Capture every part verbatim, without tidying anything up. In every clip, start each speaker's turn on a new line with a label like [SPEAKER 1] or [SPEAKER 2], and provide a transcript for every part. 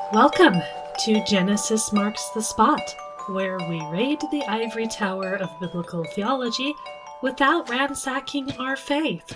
[SPEAKER 1] Welcome to Genesis Marks the Spot, where we raid the ivory tower of biblical theology without ransacking our faith.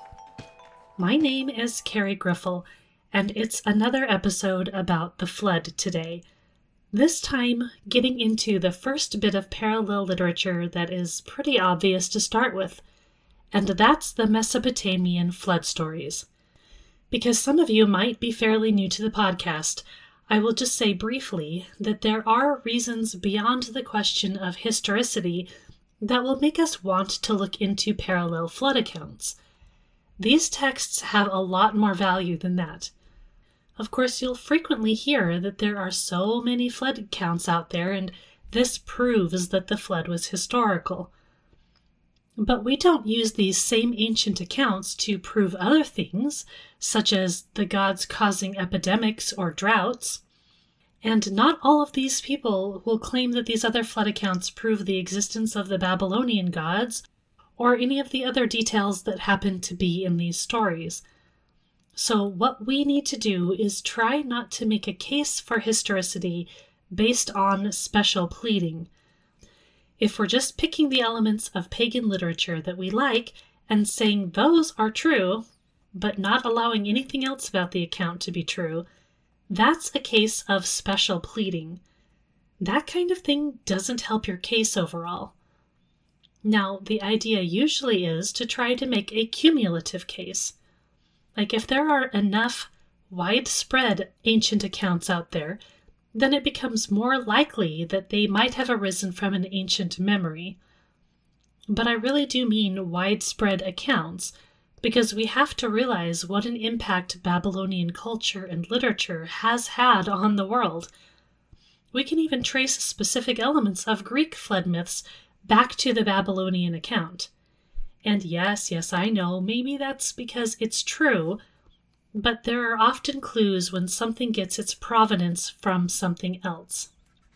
[SPEAKER 1] My name is Carrie Griffel, and it's another episode about the flood today. This time, getting into the first bit of parallel literature that is pretty obvious to start with, and that's the Mesopotamian flood stories. Because some of you might be fairly new to the podcast, I will just say briefly that there are reasons beyond the question of historicity that will make us want to look into parallel flood accounts. These texts have a lot more value than that. Of course, you'll frequently hear that there are so many flood accounts out there, and this proves that the flood was historical. But we don't use these same ancient accounts to prove other things, such as the gods causing epidemics or droughts. And not all of these people will claim that these other flood accounts prove the existence of the Babylonian gods, or any of the other details that happen to be in these stories. So what we need to do is try not to make a case for historicity based on special pleading. If we're just picking the elements of pagan literature that we like and saying those are true, but not allowing anything else about the account to be true, that's a case of special pleading. That kind of thing doesn't help your case overall. Now, the idea usually is to try to make a cumulative case. Like if there are enough widespread ancient accounts out there, then it becomes more likely that they might have arisen from an ancient memory. But I really do mean widespread accounts, because we have to realize what an impact Babylonian culture and literature has had on the world. We can even trace specific elements of Greek flood myths back to the Babylonian account. And yes, yes, I know, maybe that's because it's true, but there are often clues when something gets its provenance from something else.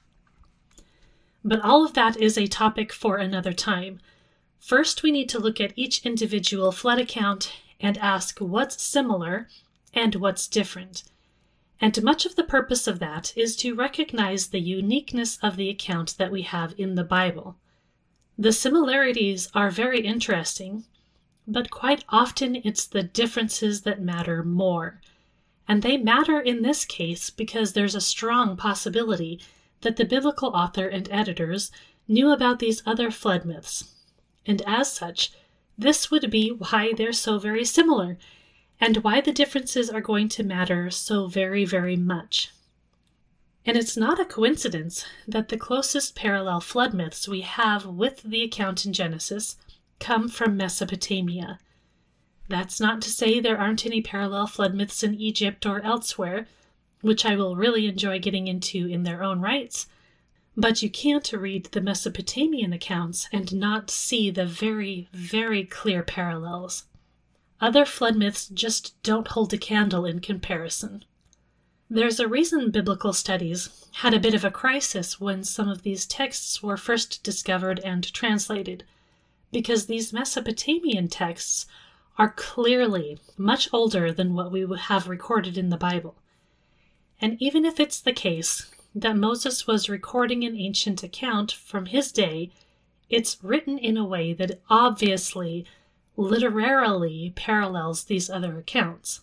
[SPEAKER 1] But all of that is a topic for another time. First, we need to look at each individual flood account and ask what's similar and what's different. And much of the purpose of that is to recognize the uniqueness of the account that we have in the Bible. The similarities are very interesting, but quite often it's the differences that matter more. And they matter in this case because there's a strong possibility that the biblical author and editors knew about these other flood myths. And as such, this would be why they're so very similar, and why the differences are going to matter so very, very much. And it's not a coincidence that the closest parallel flood myths we have with the account in Genesis come from Mesopotamia. That's not to say there aren't any parallel flood myths in Egypt or elsewhere, which I will really enjoy getting into in their own rights, but you can't read the Mesopotamian accounts and not see the very, very clear parallels. Other flood myths just don't hold a candle in comparison. There's a reason biblical studies had a bit of a crisis when some of these texts were first discovered and translated, because these Mesopotamian texts are clearly much older than what we have recorded in the Bible. And even if it's the case that Moses was recording an ancient account from his day, it's written in a way that obviously, literarily parallels these other accounts.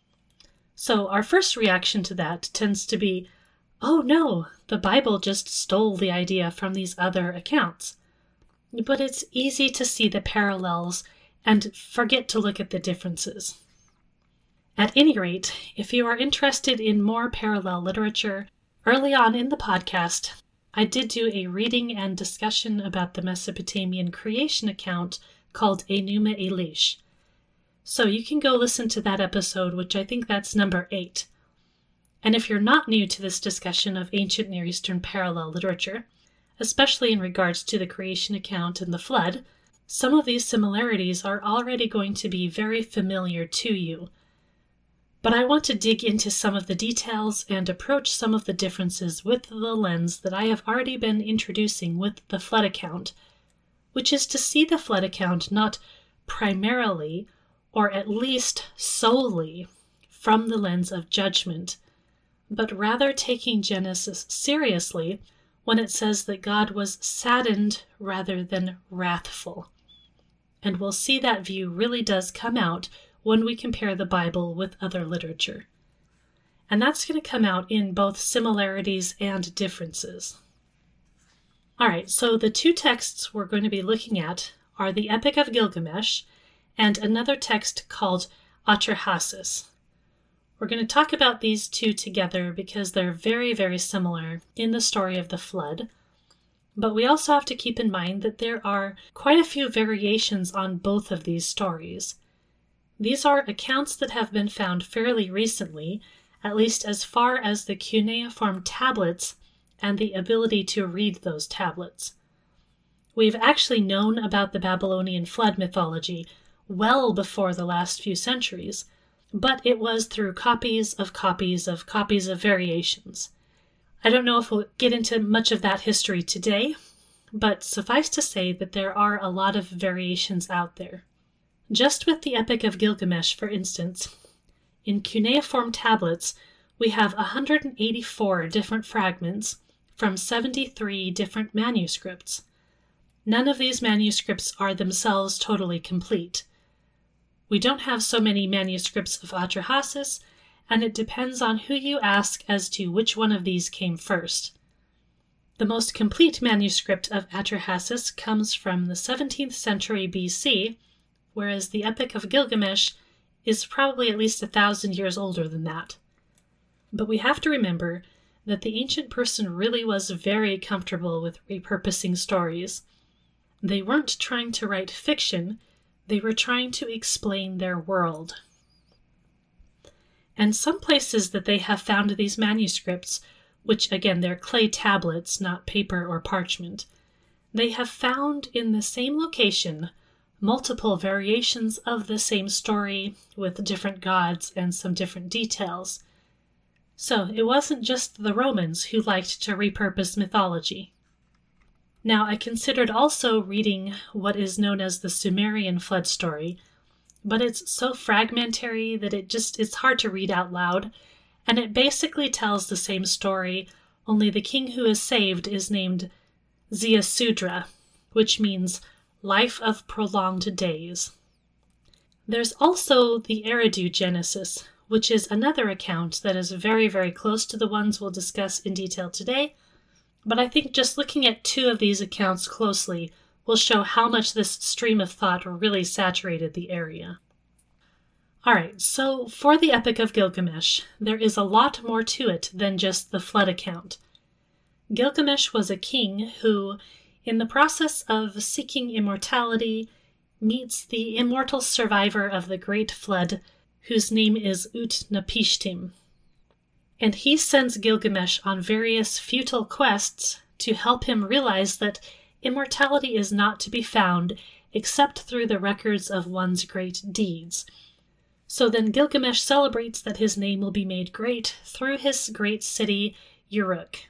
[SPEAKER 1] So our first reaction to that tends to be, oh no, the Bible just stole the idea from these other accounts. But it's easy to see the parallels and forget to look at the differences. At any rate, if you are interested in more parallel literature, early on in the podcast, I did do a reading and discussion about the Mesopotamian creation account called Enuma Elish. So you can go listen to that episode, which I think that's number eight. And if you're not new to this discussion of ancient Near Eastern parallel literature, especially in regards to the creation account and the flood, some of these similarities are already going to be very familiar to you. But I want to dig into some of the details and approach some of the differences with the lens that I have already been introducing with the flood account, which is to see the flood account not primarily, or at least solely, from the lens of judgment, but rather taking Genesis seriously when it says that God was saddened rather than wrathful. And we'll see that view really does come out when we compare the Bible with other literature. And that's going to come out in both similarities and differences. All right, so the two texts we're going to be looking at are the Epic of Gilgamesh and another text called Atrahasis. We're going to talk about these two together because they're very, very similar in the story of the flood. But we also have to keep in mind that there are quite a few variations on both of these stories. These are accounts that have been found fairly recently, at least as far as the cuneiform tablets and the ability to read those tablets. We've actually known about the Babylonian flood mythology well before the last few centuries, but it was through copies of copies of copies of variations. I don't know if we'll get into much of that history today, but suffice to say that there are a lot of variations out there. Just with the Epic of Gilgamesh, for instance, in cuneiform tablets, we have one hundred eighty-four different fragments from seventy-three different manuscripts. None of these manuscripts are themselves totally complete. We don't have so many manuscripts of Atrahasis, and it depends on who you ask as to which one of these came first. The most complete manuscript of Atrahasis comes from the seventeenth century B C, whereas the Epic of Gilgamesh is probably at least a thousand years older than that. But we have to remember that the ancient person really was very comfortable with repurposing stories. They weren't trying to write fiction, they were trying to explain their world. And some places that they have found these manuscripts, which again they're clay tablets, not paper or parchment, they have found in the same location multiple variations of the same story with different gods and some different details. So it wasn't just the Romans who liked to repurpose mythology. Now, I considered also reading what is known as the Sumerian flood story, but it's so fragmentary that it just it's hard to read out loud, and it basically tells the same story, only the king who is saved is named Ziusudra, which means life of prolonged days. There's also the Eridu Genesis, which is another account that is very, very close to the ones we'll discuss in detail today, but I think just looking at two of these accounts closely will show how much this stream of thought really saturated the area. Alright, so for the Epic of Gilgamesh, there is a lot more to it than just the flood account. Gilgamesh was a king who, in the process of seeking immortality, meets the immortal survivor of the Great Flood, whose name is Utnapishtim. And he sends Gilgamesh on various futile quests to help him realize that immortality is not to be found except through the records of one's great deeds. So then Gilgamesh celebrates that his name will be made great through his great city, Uruk.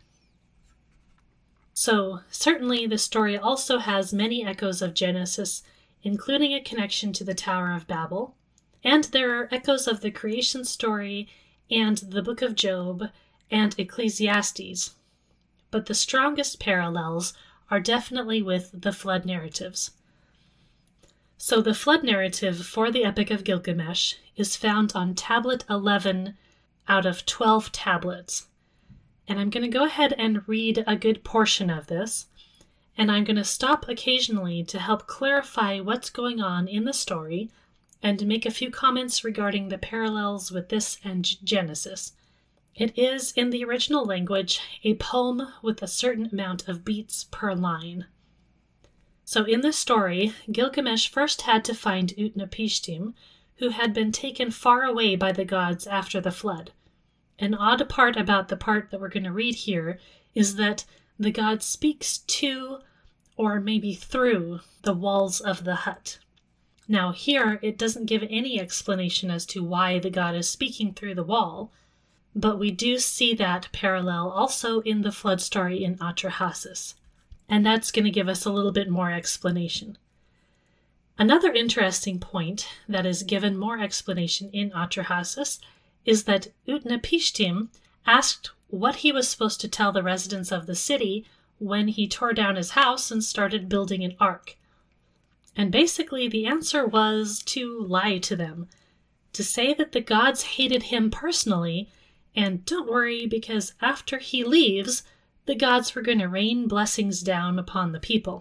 [SPEAKER 1] So certainly the story also has many echoes of Genesis, including a connection to the Tower of Babel, and there are echoes of the creation story and the Book of Job and Ecclesiastes. But the strongest parallels are definitely with the flood narratives. So the flood narrative for the Epic of Gilgamesh is found on tablet eleven out of twelve tablets. And I'm going to go ahead and read a good portion of this, and I'm going to stop occasionally to help clarify what's going on in the story and make a few comments regarding the parallels with this and Genesis. It is, in the original language, a poem with a certain amount of beats per line. So in this story, Gilgamesh first had to find Utnapishtim, who had been taken far away by the gods after the flood. An odd part about the part that we're going to read here is that the god speaks to, or maybe through, the walls of the hut. Now here, it doesn't give any explanation as to why the god is speaking through the wall, but we do see that parallel also in the flood story in Atrahasis, and that's going to give us a little bit more explanation. Another interesting point that is given more explanation in Atrahasis is that Utnapishtim asked what he was supposed to tell the residents of the city when he tore down his house and started building an ark. And basically the answer was to lie to them, to say that the gods hated him personally, and don't worry, because after he leaves, the gods were going to rain blessings down upon the people.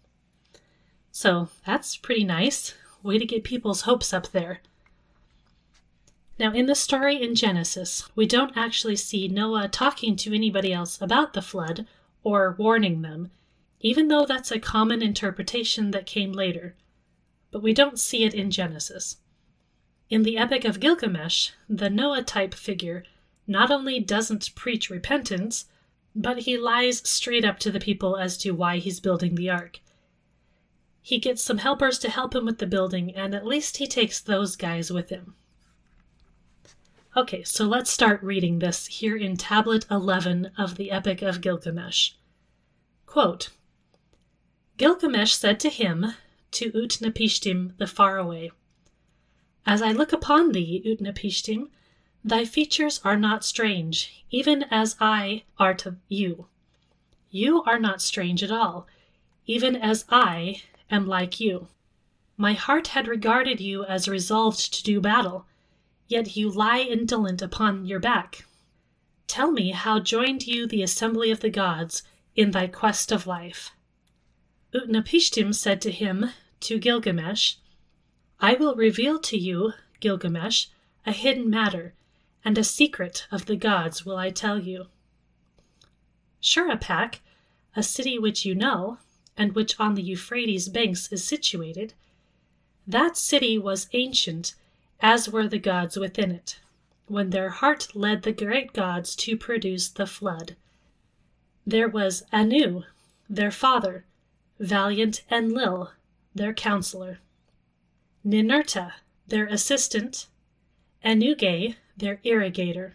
[SPEAKER 1] So that's pretty nice. Way to get people's hopes up there. Now, in the story in Genesis, we don't actually see Noah talking to anybody else about the flood or warning them, even though that's a common interpretation that came later. But we don't see it in Genesis. In the Epic of Gilgamesh, the Noah-type figure not only doesn't preach repentance, but he lies straight up to the people as to why he's building the ark. He gets some helpers to help him with the building, and at least he takes those guys with him. Okay, so let's start reading this here in Tablet eleven of the Epic of Gilgamesh. Quote, Gilgamesh said to him, to Utnapishtim the faraway, As I look upon thee, Utnapishtim, thy features are not strange, even as I are to you. You are not strange at all, even as I am like you. My heart had regarded you as resolved to do battle, yet you lie indolent upon your back. Tell me how joined you the assembly of the gods in thy quest of life. Utnapishtim said to him, to Gilgamesh, I will reveal to you, Gilgamesh, a hidden matter, and a secret of the gods will I tell you. Shuruppak, a city which you know, and which on the Euphrates banks is situated, that city was ancient, as were the gods within it, when their heart led the great gods to produce the flood. There was Anu, their father, valiant Enlil, their counselor, Ninurta, their assistant, Enuge, their irrigator.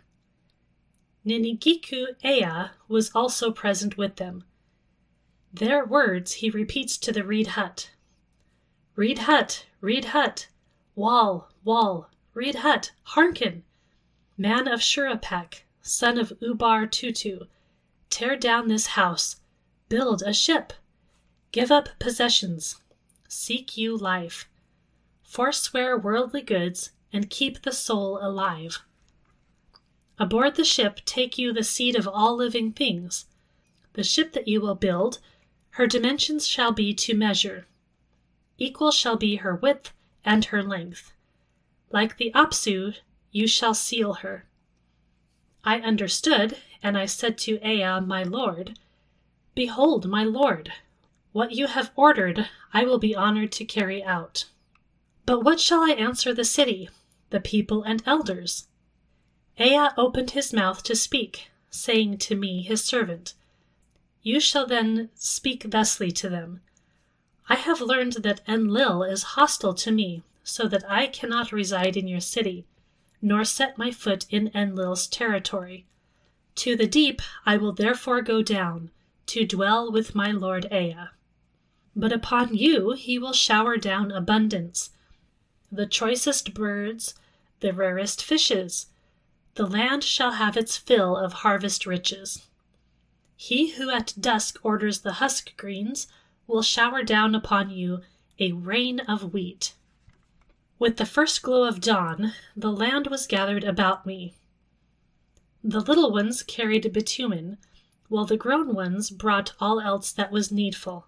[SPEAKER 1] Ninigiku Ea was also present with them. Their words he repeats to the reed hut. Reed hut, reed hut, wall, wall, reed hut, hearken! Man of Shuruppak, son of Ubar Tutu, tear down this house, build a ship, give up possessions, seek you life, forswear worldly goods, and keep the soul alive. Aboard the ship take you the seed of all living things. The ship that you will build, her dimensions shall be to measure. Equal shall be her width and her length. Like the Apsu, you shall seal her. I understood, and I said to Ea, my lord, Behold, my lord, what you have ordered I will be honored to carry out. But what shall I answer the city, the people and elders? Ea opened his mouth to speak, saying to me, his servant, You shall then speak thusly to them. I have learned that Enlil is hostile to me, so that I cannot reside in your city, nor set my foot in Enlil's territory. To the deep I will therefore go down, to dwell with my lord Ea. But upon you he will shower down abundance, the choicest birds, the rarest fishes. The land shall have its fill of harvest riches. He who at dusk orders the husk greens will shower down upon you a rain of wheat. With the first glow of dawn, the land was gathered about me. The little ones carried bitumen, while the grown ones brought all else that was needful.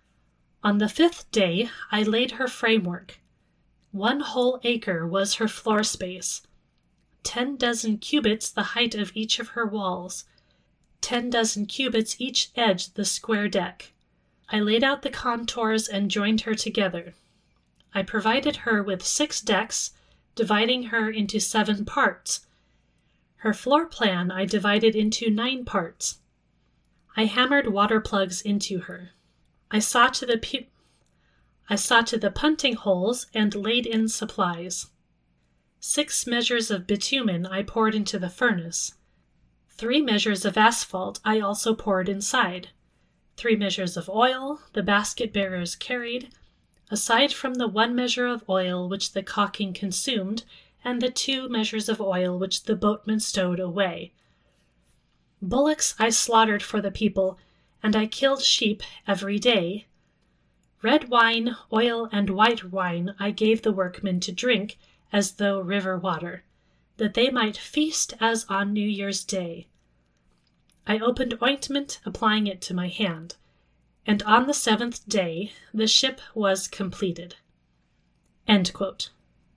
[SPEAKER 1] On the fifth day I laid her framework. One whole acre was her floor space, ten dozen cubits the height of each of her walls, ten dozen cubits each edge the square deck. I laid out the contours and joined her together. I provided her with six decks, dividing her into seven parts. Her floor plan I divided into nine parts. I hammered water plugs into her. I saw to the pu- I saw to the punting holes and laid in supplies. Six measures of bitumen I poured into the furnace. Three measures of asphalt I also poured inside. Three measures of oil the basket bearers carried, aside from the one measure of oil which the caulking consumed, and the two measures of oil which the boatmen stowed away. Bullocks I slaughtered for the people, and I killed sheep every day. Red wine, oil, and white wine I gave the workmen to drink, as though river water, that they might feast as on New Year's Day. I opened ointment, applying it to my hand, and on the seventh day the ship was completed." End quote.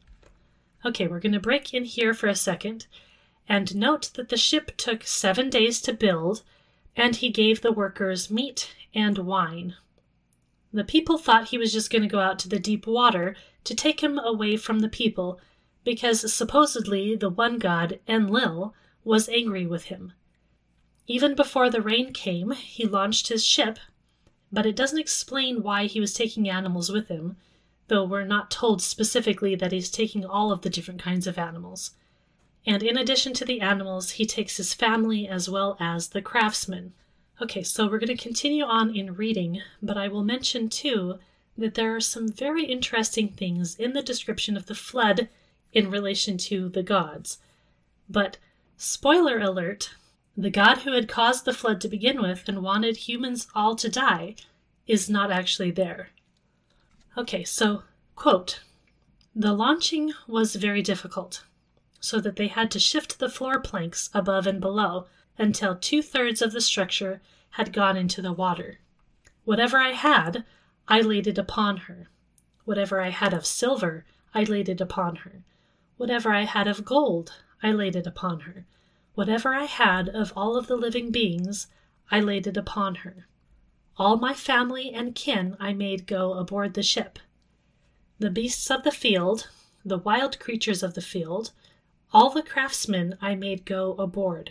[SPEAKER 1] Okay, we're going to break in here for a second and note that the ship took seven days to build, and he gave the workers meat and wine. The people thought he was just going to go out to the deep water to take him away from the people, because supposedly the one god, Enlil, was angry with him. Even before the rain came, he launched his ship, but it doesn't explain why he was taking animals with him, though we're not told specifically that he's taking all of the different kinds of animals. And in addition to the animals, he takes his family as well as the craftsmen. Okay, so we're going to continue on in reading, but I will mention too that there are some very interesting things in the description of the flood in relation to the gods. But, spoiler alert, the God who had caused the flood to begin with and wanted humans all to die is not actually there. Okay, so, quote, "The launching was very difficult, so that they had to shift the floor planks above and below until two-thirds of the structure had gone into the water. Whatever I had, I laid it upon her. Whatever I had of silver, I laid it upon her. Whatever I had of gold, I laid it upon her. Whatever I had of all of the living beings, I laid it upon her. All my family and kin I made go aboard the ship. The beasts of the field, the wild creatures of the field, all the craftsmen I made go aboard.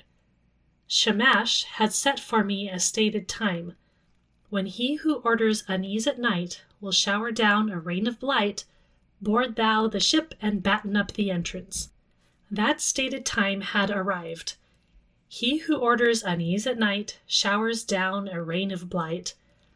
[SPEAKER 1] Shamash had set for me a stated time, when he who orders unease at night will shower down a rain of blight. Board thou the ship and batten up the entrance. That stated time had arrived. He who orders unease at night showers down a rain of blight.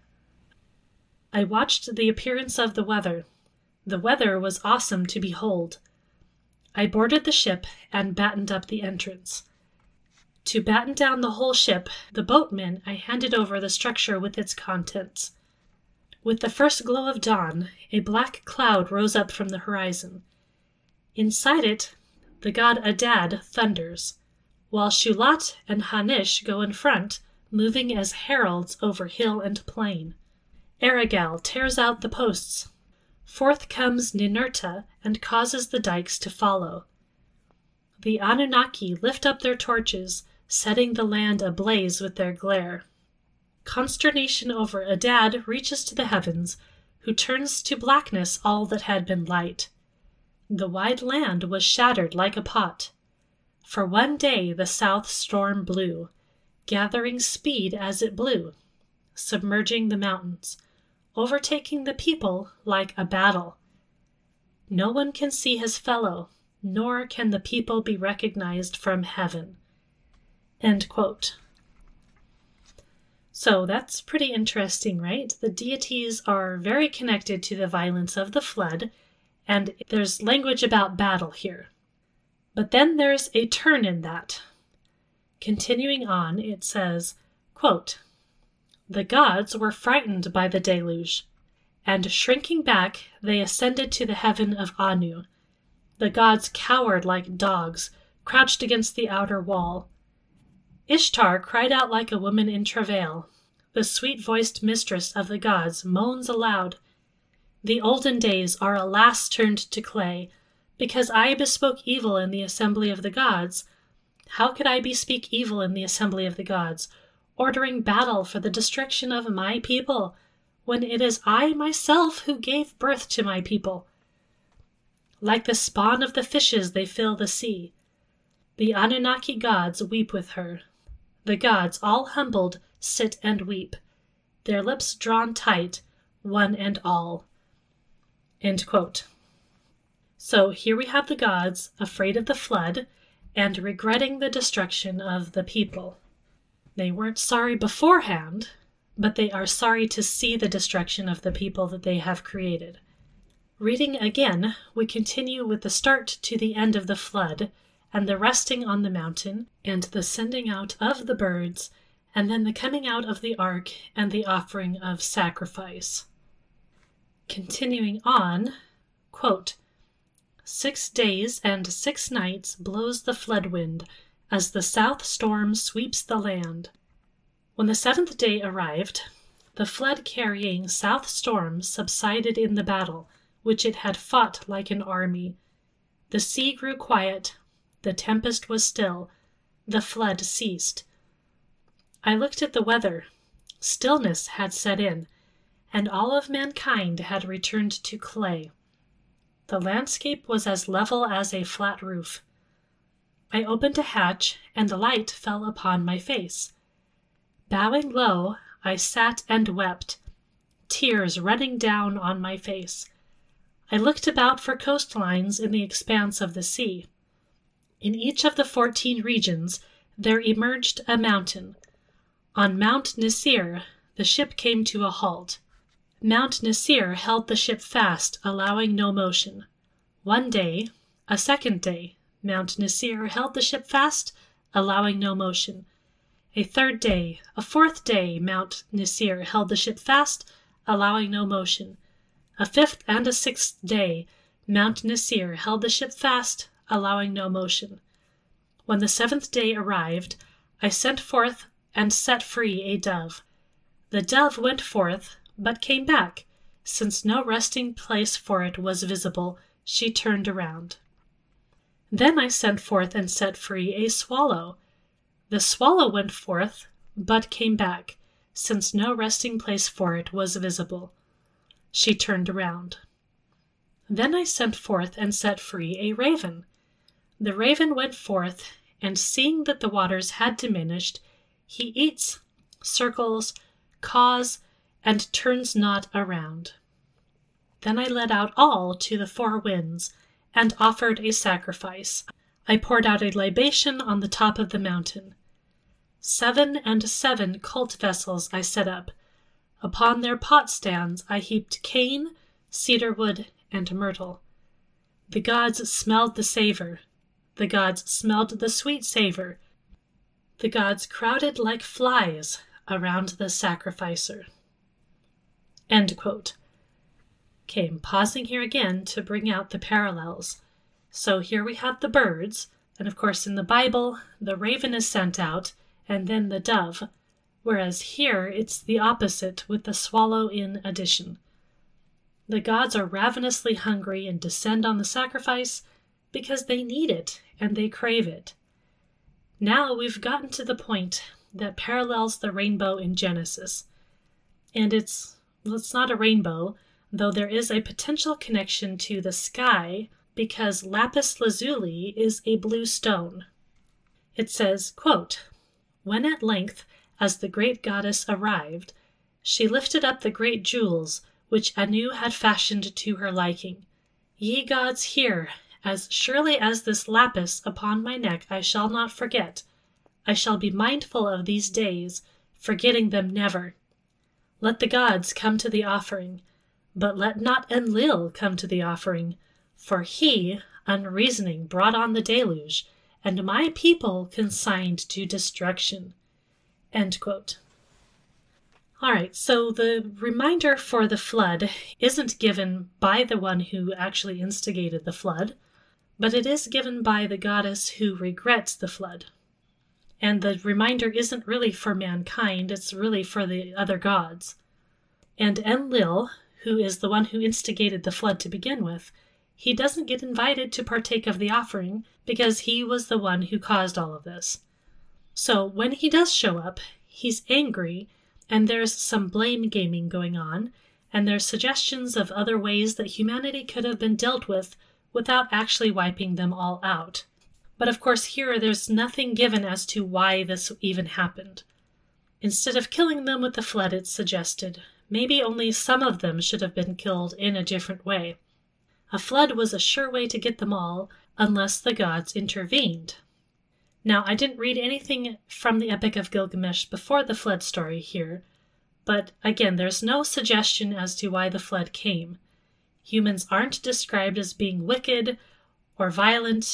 [SPEAKER 1] I watched the appearance of the weather. The weather was awesome to behold. I boarded the ship and battened up the entrance. To batten down the whole ship, the boatmen I handed over the structure with its contents. With the first glow of dawn, a black cloud rose up from the horizon. Inside it, the god Adad thunders, while Shulat and Hanish go in front, moving as heralds over hill and plain. Erigal tears out the posts. Forth comes Ninurta and causes the dikes to follow. The Anunnaki lift up their torches, setting the land ablaze with their glare. Consternation over Adad reaches to the heavens, who turns to blackness all that had been light. The wide land was shattered like a pot. For one day the south storm blew, gathering speed as it blew, submerging the mountains, overtaking the people like a battle. No one can see his fellow, nor can the people be recognized from heaven." End quote. So that's pretty interesting, right? The deities are very connected to the violence of the flood, and there's language about battle here. But then there's a turn in that. Continuing on, it says, quote, "The gods were frightened by the deluge, and shrinking back they ascended to the heaven of Anu. The gods cowered like dogs, crouched against the outer wall. Ishtar cried out like a woman in travail. The sweet-voiced mistress of the gods moans aloud. The olden days are alas turned to clay, because I bespoke evil in the assembly of the gods. How could I bespeak evil in the assembly of the gods, ordering battle for the destruction of my people, when it is I myself who gave birth to my people? Like the spawn of the fishes they fill the sea. The Anunnaki gods weep with her. The gods, all humbled, sit and weep, their lips drawn tight, one and all." End quote. So here we have the gods afraid of the flood and regretting the destruction of the people. They weren't sorry beforehand, but they are sorry to see the destruction of the people that they have created. Reading again, we continue with the start to the end of the flood, and the resting on the mountain, and the sending out of the birds, and then the coming out of the ark and the offering of sacrifice. Continuing on, quote, Six days and six nights blows the flood wind as the south storm sweeps the land. When the seventh day arrived, the flood-carrying south storm subsided in the battle, which it had fought like an army. The sea grew quiet, the tempest was still, the flood ceased. I looked at the weather. Stillness had set in, and all of mankind had returned to clay. The landscape was as level as a flat roof. I opened a hatch, and the light fell upon my face. Bowing low, I sat and wept, tears running down on my face. I looked about for coastlines in the expanse of the sea. In each of the fourteen regions there emerged a mountain. On Mount Nisir, the ship came to a halt. Mount Nisir held the ship fast, allowing no motion. One day, a second day, Mount Nisir held the ship fast, allowing no motion. A third day, a fourth day, Mount Nisir held the ship fast, allowing no motion. A fifth and a sixth day, Mount Nisir held the ship fast, allowing no motion. When the seventh day arrived, I sent forth and set free a dove. The dove went forth, but came back. Since no resting place for it was visible, she turned around. Then I sent forth and set free a swallow. The swallow went forth, but came back, since no resting place for it was visible. She turned around. Then I sent forth and set free a raven. The raven went forth, and seeing that the waters had diminished, he eats, circles, caws, and turns not around. Then I led out all to the four winds, and offered a sacrifice. I poured out a libation on the top of the mountain. Seven and seven cult vessels I set up. Upon their pot stands I heaped cane, cedarwood, and myrtle. The gods smelled the savor. The gods smelled the sweet savor. The gods crowded like flies around the sacrificer. End quote. Okay, I'm pausing here again to bring out the parallels. So here we have the birds, and of course in the Bible, the raven is sent out, and then the dove, whereas here it's the opposite with the swallow in addition. The gods are ravenously hungry and descend on the sacrifice because they need it and they crave it. Now we've gotten to the point that parallels the rainbow in Genesis. And it's, well, it's not a rainbow, though there is a potential connection to the sky because lapis lazuli is a blue stone. It says, quote, When at length, as the great goddess arrived, she lifted up the great jewels which Anu had fashioned to her liking. Ye gods, hear, as surely as this lapis upon my neck I shall not forget. I shall be mindful of these days, forgetting them never. Let the gods come to the offering, but let not Enlil come to the offering, for he, unreasoning, brought on the deluge, and my people consigned to destruction. End quote. All right, so the reminder for the flood isn't given by the one who actually instigated the flood, but it is given by the goddess who regrets the flood. And the reminder isn't really for mankind, it's really for the other gods. And Enlil, who is the one who instigated the flood to begin with, he doesn't get invited to partake of the offering because he was the one who caused all of this. So when he does show up, he's angry, and there's some blame gaming going on, and there's suggestions of other ways that humanity could have been dealt with without actually wiping them all out. But of course here there's nothing given as to why this even happened. Instead of killing them with the flood, it's suggested, maybe only some of them should have been killed in a different way. A flood was a sure way to get them all, unless the gods intervened. Now, I didn't read anything from the Epic of Gilgamesh before the flood story here, but again, there's no suggestion as to why the flood came. Humans aren't described as being wicked, or violent,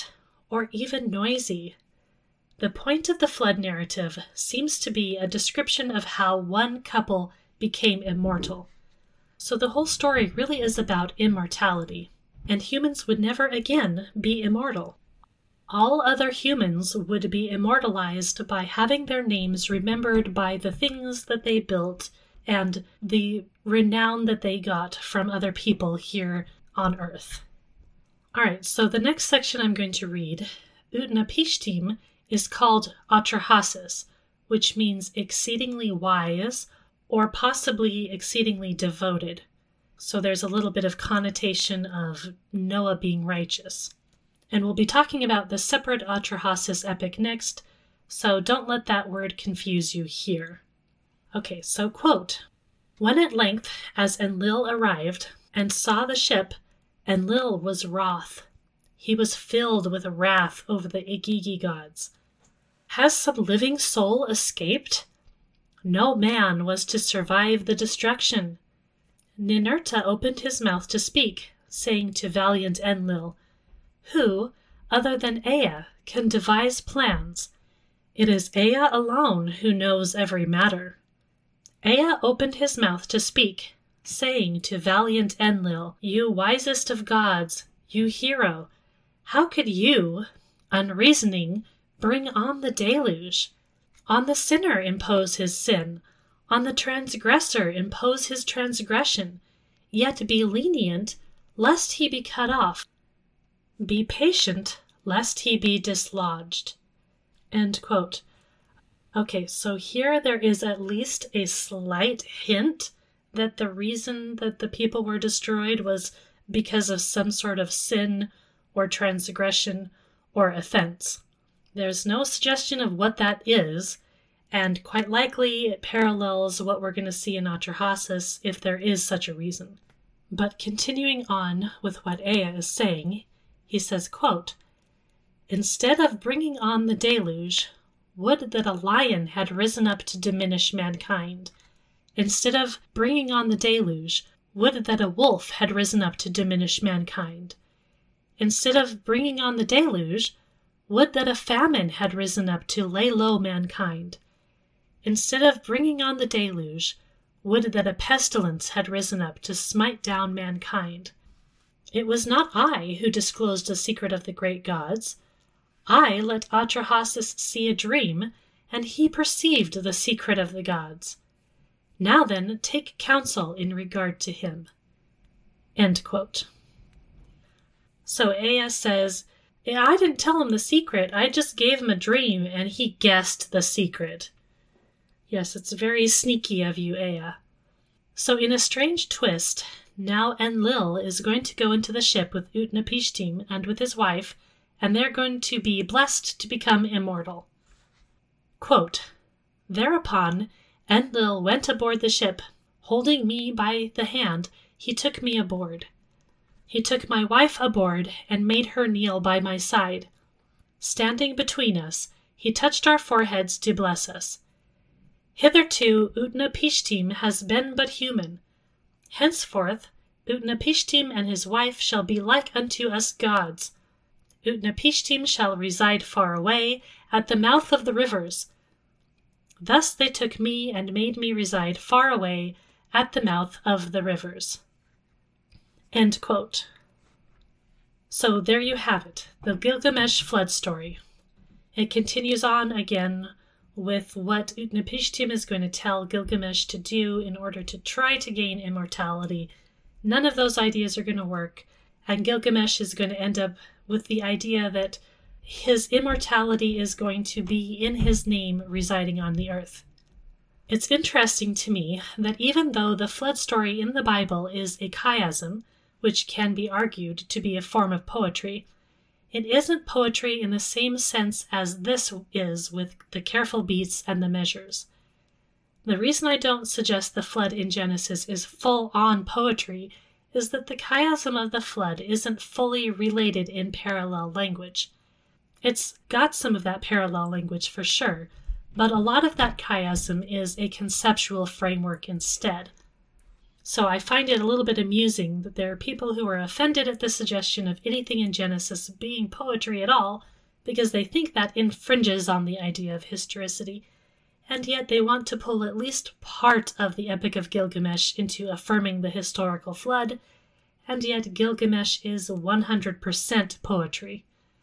[SPEAKER 1] or even noisy. The point of the flood narrative seems to be a description of how one couple became immortal. So the whole story really is about immortality, and humans would never again be immortal. All other humans would be immortalized by having their names remembered by the things that they built and the renown that they got from other people here on Earth. Alright, so the next section I'm going to read, Utnapishtim, is called Atrahasis, which means exceedingly wise or possibly exceedingly devoted. So there's a little bit of connotation of Noah being righteous. And we'll be talking about the separate Atrahasis epic next, so don't let that word confuse you here. Okay, so quote, When at length, as Enlil arrived, and saw the ship, Enlil was wroth. He was filled with wrath over the Igigi gods. Has some living soul escaped? No man was to survive the destruction. Ninurta opened his mouth to speak, saying to valiant Enlil, Who, other than Ea, can devise plans? It is Ea alone who knows every matter. Ea opened his mouth to speak, saying to valiant Enlil, You wisest of gods, you hero, how could you, unreasoning, bring on the deluge? On the sinner impose his sin, on the transgressor impose his transgression, yet be lenient, lest he be cut off. Be patient, lest he be dislodged. End quote. Okay, so here there is at least a slight hint that the reason that the people were destroyed was because of some sort of sin or transgression or offense. There's no suggestion of what that is, and quite likely it parallels what we're going to see in Atrahasis if there is such a reason. But continuing on with what Ea is saying, he says, quote, Instead of bringing on the deluge, would that a lion had risen up to diminish mankind. Instead of bringing on the deluge, would that a wolf had risen up to diminish mankind. Instead of bringing on the deluge, would that a famine had risen up to lay low mankind. Instead of bringing on the deluge, would that a pestilence had risen up to smite down mankind. It was not I who disclosed the secret of the great gods. I let Atrahasis see a dream, and he perceived the secret of the gods. Now then, take counsel in regard to him. End quote. So Ea says, I didn't tell him the secret, I just gave him a dream, and he guessed the secret. Yes, it's very sneaky of you, Ea. So in a strange twist, now Enlil is going to go into the ship with Utnapishtim and with his wife, and they're going to be blessed to become immortal. Quote, Thereupon Enlil went aboard the ship. Holding me by the hand, he took me aboard. He took my wife aboard and made her kneel by my side. Standing between us, he touched our foreheads to bless us. Hitherto Utnapishtim has been but human. Henceforth Utnapishtim and his wife shall be like unto us gods. Utnapishtim shall reside far away, at the mouth of the rivers. Thus they took me and made me reside far away, at the mouth of the rivers. End quote. So there you have it, the Gilgamesh flood story. It continues on again with what Utnapishtim is going to tell Gilgamesh to do in order to try to gain immortality. None of those ideas are going to work, and Gilgamesh is going to end up with the idea that his immortality is going to be in his name residing on the earth. It's interesting to me that even though the flood story in the Bible is a chiasm, which can be argued to be a form of poetry, it isn't poetry in the same sense as this is with the careful beats and the measures. The reason I don't suggest the flood in Genesis is full-on poetry is that the chiasm of the flood isn't fully related in parallel language. It's got some of that parallel language for sure, but a lot of that chiasm is a conceptual framework instead. So I find it a little bit amusing that there are people who are offended at the suggestion of anything in Genesis being poetry at all, because they think that infringes on the idea of historicity, and yet they want to pull at least part of the Epic of Gilgamesh into affirming the historical flood, and yet Gilgamesh is one hundred percent poetry.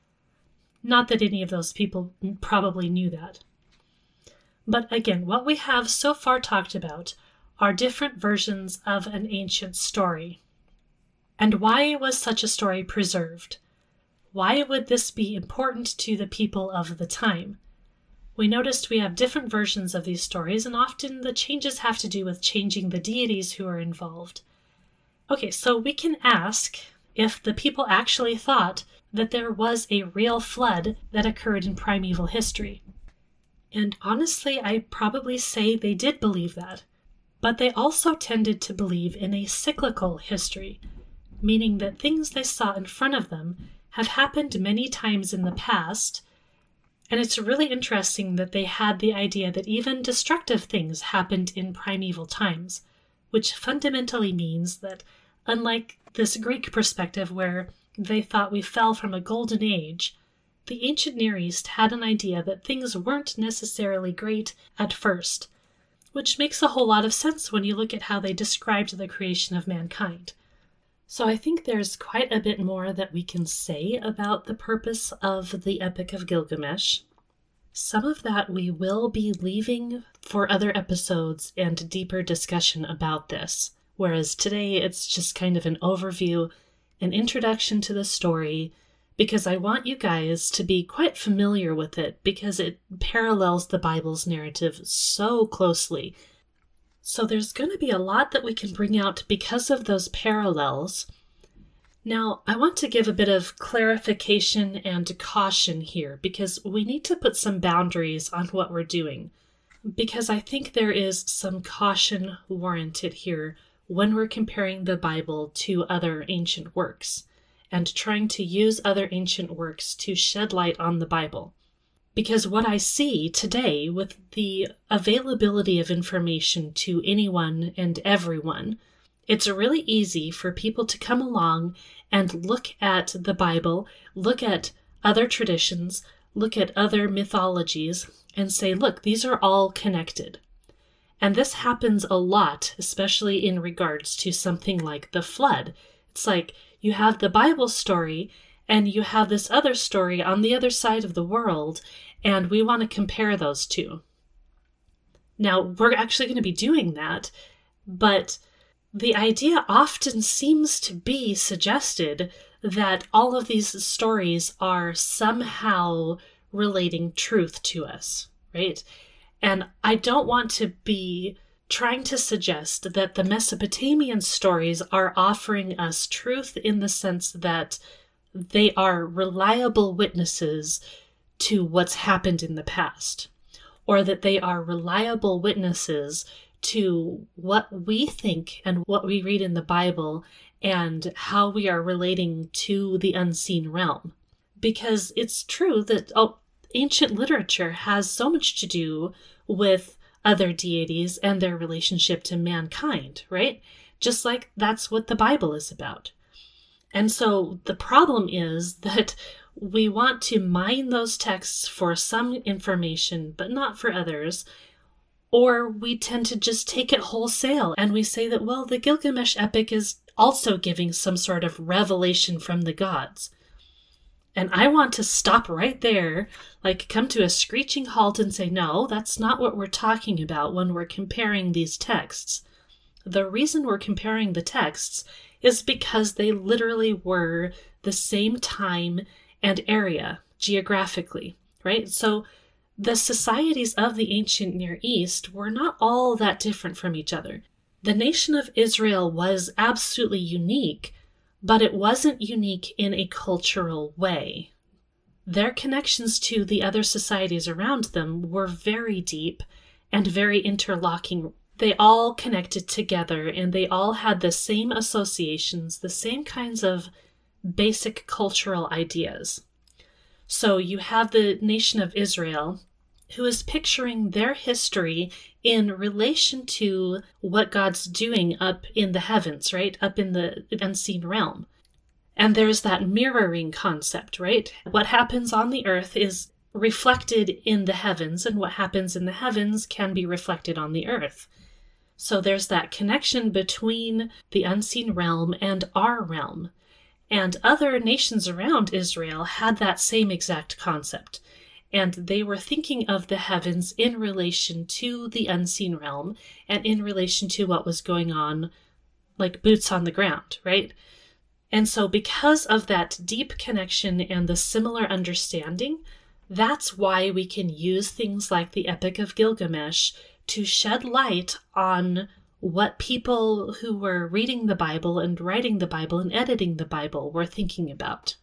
[SPEAKER 1] Not that any of those people probably knew that. But again, what we have so far talked about are different versions of an ancient story. And why was such a story preserved? Why would this be important to the people of the time? We noticed we have different versions of these stories, and often the changes have to do with changing the deities who are involved. Okay, so we can ask if the people actually thought that there was a real flood that occurred in primeval history. And honestly, I'd probably say they did believe that. But they also tended to believe in a cyclical history, meaning that things they saw in front of them have happened many times in the past. And it's really interesting that they had the idea that even destructive things happened in primeval times, which fundamentally means that, unlike this Greek perspective where they thought we fell from a golden age, the ancient Near East had an idea that things weren't necessarily great at first, which makes a whole lot of sense when you look at how they described the creation of mankind. So I think there's quite a bit more that we can say about the purpose of the Epic of Gilgamesh. Some of that we will be leaving for other episodes and deeper discussion about this, whereas today it's just kind of an overview, an introduction to the story, because I want you guys to be quite familiar with it because it parallels the Bible's narrative so closely. So there's going to be a lot that we can bring out because of those parallels. Now, I want to give a bit of clarification and caution here because we need to put some boundaries on what we're doing, because I think there is some caution warranted here when we're comparing the Bible to other ancient works and trying to use other ancient works to shed light on the Bible. Because what I see today with the availability of information to anyone and everyone, it's really easy for people to come along and look at the Bible, look at other traditions, look at other mythologies, and say, look, these are all connected. And this happens a lot, especially in regards to something like the flood. It's like you have the Bible story and you have this other story on the other side of the world, and we want to compare those two. Now, we're actually going to be doing that, but the idea often seems to be suggested that all of these stories are somehow relating truth to us, right? And I don't want to be trying to suggest that the Mesopotamian stories are offering us truth in the sense that they are reliable witnesses to what's happened in the past, or that they are reliable witnesses to what we think and what we read in the Bible and how we are relating to the unseen realm. Because it's true that oh, ancient literature has so much to do with other deities and their relationship to mankind, right? Just like that's what the Bible is about. And so the problem is that we want to mine those texts for some information, but not for others. Or we tend to just take it wholesale and we say that, well, the Gilgamesh epic is also giving some sort of revelation from the gods. And I want to stop right there, like come to a screeching halt and say, no, that's not what we're talking about when we're comparing these texts. The reason we're comparing the texts is because they literally were the same time and area geographically, right? So the societies of the ancient Near East were not all that different from each other. The nation of Israel was absolutely unique, but it wasn't unique in a cultural way. Their connections to the other societies around them were very deep and very interlocking. They all connected together and they all had the same associations, the same kinds of basic cultural ideas. So you have the nation of Israel, who is picturing their history in relation to what God's doing up in the heavens, right? Up in the unseen realm. And there's that mirroring concept, right? What happens on the earth is reflected in the heavens, and what happens in the heavens can be reflected on the earth. So there's that connection between the unseen realm and our realm. And other nations around Israel had that same exact concept. And they were thinking of the heavens in relation to the unseen realm and in relation to what was going on, like boots on the ground, right? And so because of that deep connection and the similar understanding, that's why we can use things like the Epic of Gilgamesh to shed light on what people who were reading the Bible and writing the Bible and editing the Bible were thinking about.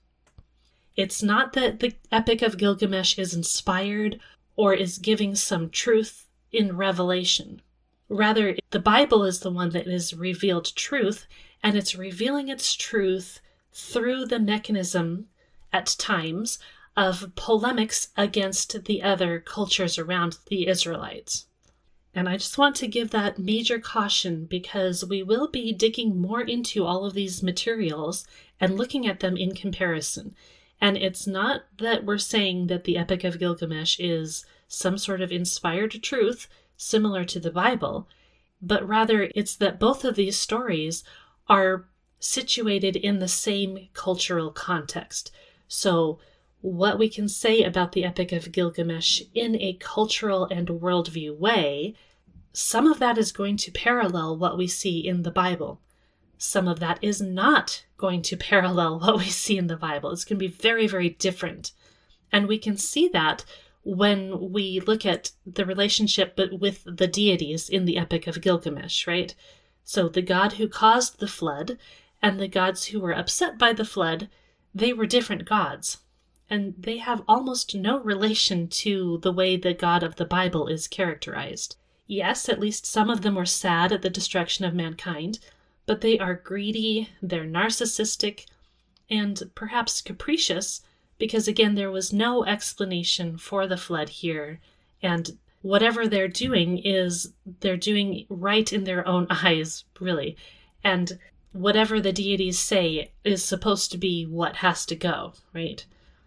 [SPEAKER 1] It's not that the Epic of Gilgamesh is inspired or is giving some truth in revelation. Rather, the Bible is the one that is revealed truth, and it's revealing its truth through the mechanism, at times, of polemics against the other cultures around the Israelites. And I just want to give that major caution because we will be digging more into all of these materials and looking at them in comparison. And it's not that we're saying that the Epic of Gilgamesh is some sort of inspired truth similar to the Bible, but rather it's that both of these stories are situated in the same cultural context. So what we can say about the Epic of Gilgamesh in a cultural and worldview way, some of that is going to parallel what we see in the Bible. Some of that is not going to parallel what we see in the Bible. It's going to be very, very different. And we can see that when we look at the relationship but with the deities in the Epic of Gilgamesh, right? So the god who caused the flood and the gods who were upset by the flood, they were different gods. And they have almost no relation to the way the God of the Bible is characterized. Yes, at least some of them were sad at the destruction of mankind, but they are greedy, they're narcissistic, and perhaps capricious, because again, there was no explanation for the flood here, and whatever they're doing is they're doing right in their own eyes, really. And whatever the deities say is supposed to be what has to go, right?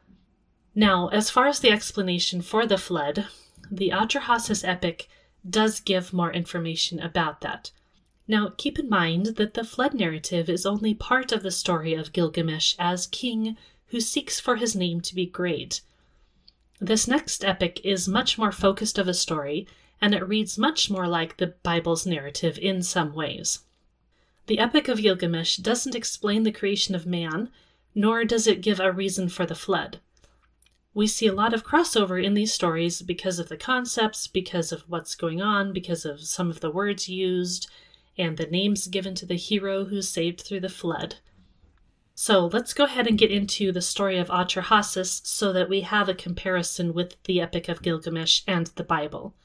[SPEAKER 1] Now, as far as the explanation for the flood, the Atrahasis epic does give more information about that. Now, keep in mind that the flood narrative is only part of the story of Gilgamesh as king who seeks for his name to be great. This next epic is much more focused of a story, and it reads much more like the Bible's narrative in some ways. The Epic of Gilgamesh doesn't explain the creation of man, nor does it give a reason for the flood. We see a lot of crossover in these stories because of the concepts, because of what's going on, because of some of the words used, and the names given to the hero who's saved through the flood. So let's go ahead and get into the story of Atrahasis so that we have a comparison with the Epic of Gilgamesh and the Bible.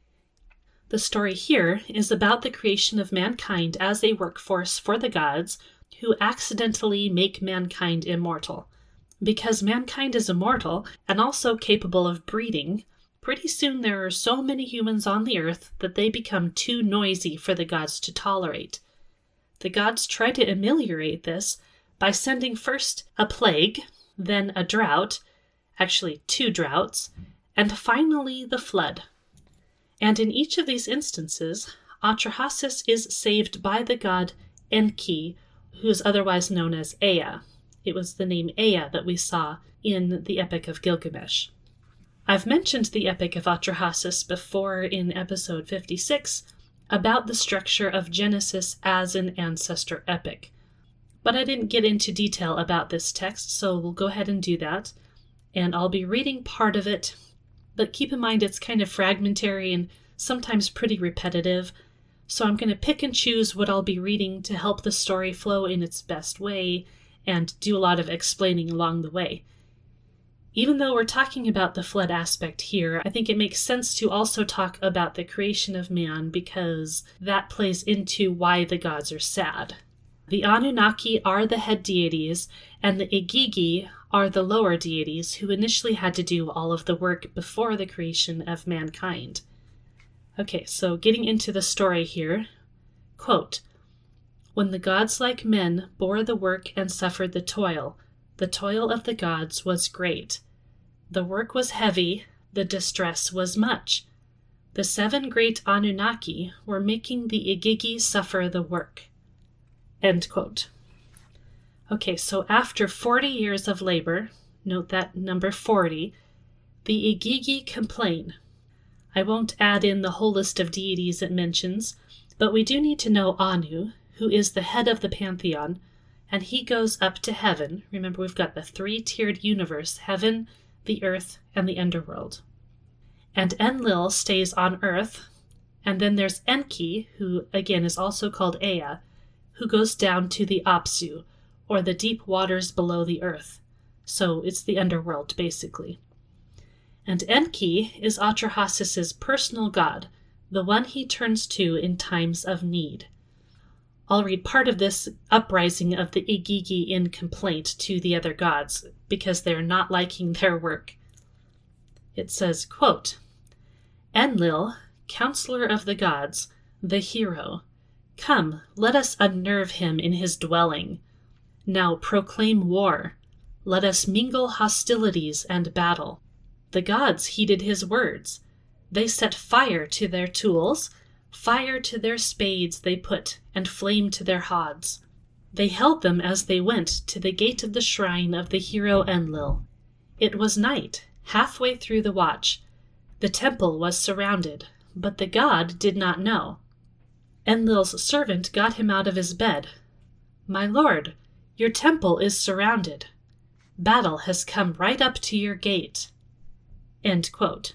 [SPEAKER 1] The story here is about the creation of mankind as a workforce for the gods who accidentally make mankind immortal. Because mankind is immortal and also capable of breeding, pretty soon there are so many humans on the earth that they become too noisy for the gods to tolerate. The gods try to ameliorate this by sending first a plague, then a drought, actually two droughts, and finally the flood. And in each of these instances, Atrahasis is saved by the god Enki, who is otherwise known as Ea. It was the name Ea that we saw in the Epic of Gilgamesh. I've mentioned the Epic of Atrahasis before in episode fifty-six about the structure of Genesis as an ancestor epic. But I didn't get into detail about this text, so we'll go ahead and do that. And I'll be reading part of it, but keep in mind it's kind of fragmentary and sometimes pretty repetitive, so I'm going to pick and choose what I'll be reading to help the story flow in its best way and do a lot of explaining along the way. Even though we're talking about the flood aspect here, I think it makes sense to also talk about the creation of man because that plays into why the gods are sad. The Anunnaki are the head deities, and the Igigi are the lower deities who initially had to do all of the work before the creation of mankind. Okay, so getting into the story here, quote, When the gods like men bore the work and suffered the toil, the toil of the gods was great. The work was heavy, the distress was much. The seven great Anunnaki were making the Igigi suffer the work. End quote. Okay, so after forty years of labor, note that number forty, the Igigi complain. I won't add in the whole list of deities it mentions, but we do need to know Anu, who is the head of the pantheon, and he goes up to heaven. Remember, we've got the three-tiered universe, heaven, the earth, and the underworld. And Enlil stays on earth, and then there's Enki, who again is also called Ea, who goes down to the Apsu, or the deep waters below the earth. So it's the underworld, basically. And Enki is Atrahasis' personal god, the one he turns to in times of need. I'll read part of this uprising of the Igigi in complaint to the other gods, because they're not liking their work. It says, quote, Enlil, counselor of the gods, the hero, come, let us unnerve him in his dwelling. Now proclaim war. Let us mingle hostilities and battle. The gods heeded his words. They set fire to their tools, fire to their spades they put, and flame to their hods. They held them as they went to the gate of the shrine of the hero Enlil. It was night, halfway through the watch. The temple was surrounded, but the god did not know. Enlil's servant got him out of his bed. My lord, your temple is surrounded. Battle has come right up to your gate. End quote.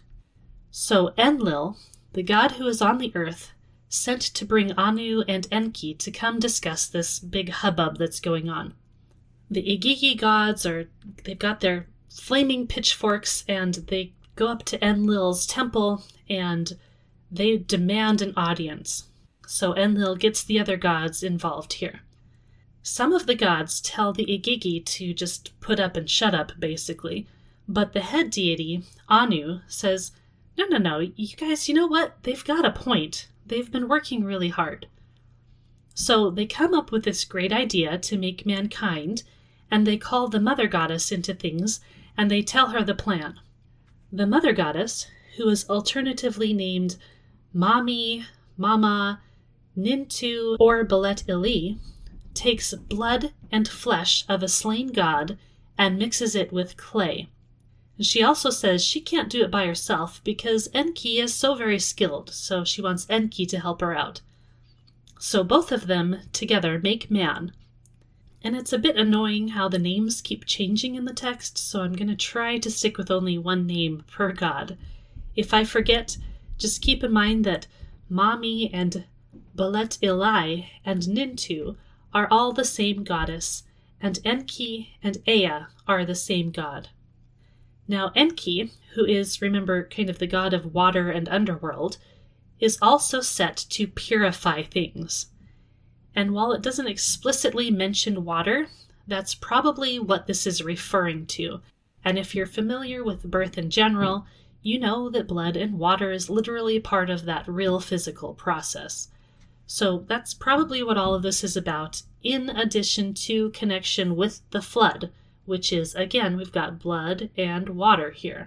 [SPEAKER 1] So Enlil, the god who is on the earth, sent to bring Anu and Enki to come discuss this big hubbub that's going on. The Igigi gods are, they've got their flaming pitchforks, and they go up to Enlil's temple and they demand an audience. So Enlil gets the other gods involved here. Some of the gods tell the Igigi to just put up and shut up, basically, but the head deity, Anu, says, no, no, no, you guys, you know what? They've got a point. They've been working really hard. So they come up with this great idea to make mankind, and they call the mother goddess into things, and they tell her the plan. The mother goddess, who is alternatively named Mami, Mama, Nintu, or Belet Ili, takes blood and flesh of a slain god and mixes it with clay. She also says she can't do it by herself because Enki is so very skilled, so she wants Enki to help her out. So both of them together make man. And it's a bit annoying how the names keep changing in the text, so I'm going to try to stick with only one name per god. If I forget, just keep in mind that Mami and Belet Ili and Nintu are all the same goddess, and Enki and Ea are the same god. Now Enki, who is, remember, kind of the god of water and underworld, is also set to purify things. And while it doesn't explicitly mention water, that's probably what this is referring to. And if you're familiar with birth in general, you know that blood and water is literally part of that real physical process. So that's probably what all of this is about, in addition to connection with the flood, which is, again, we've got blood and water here.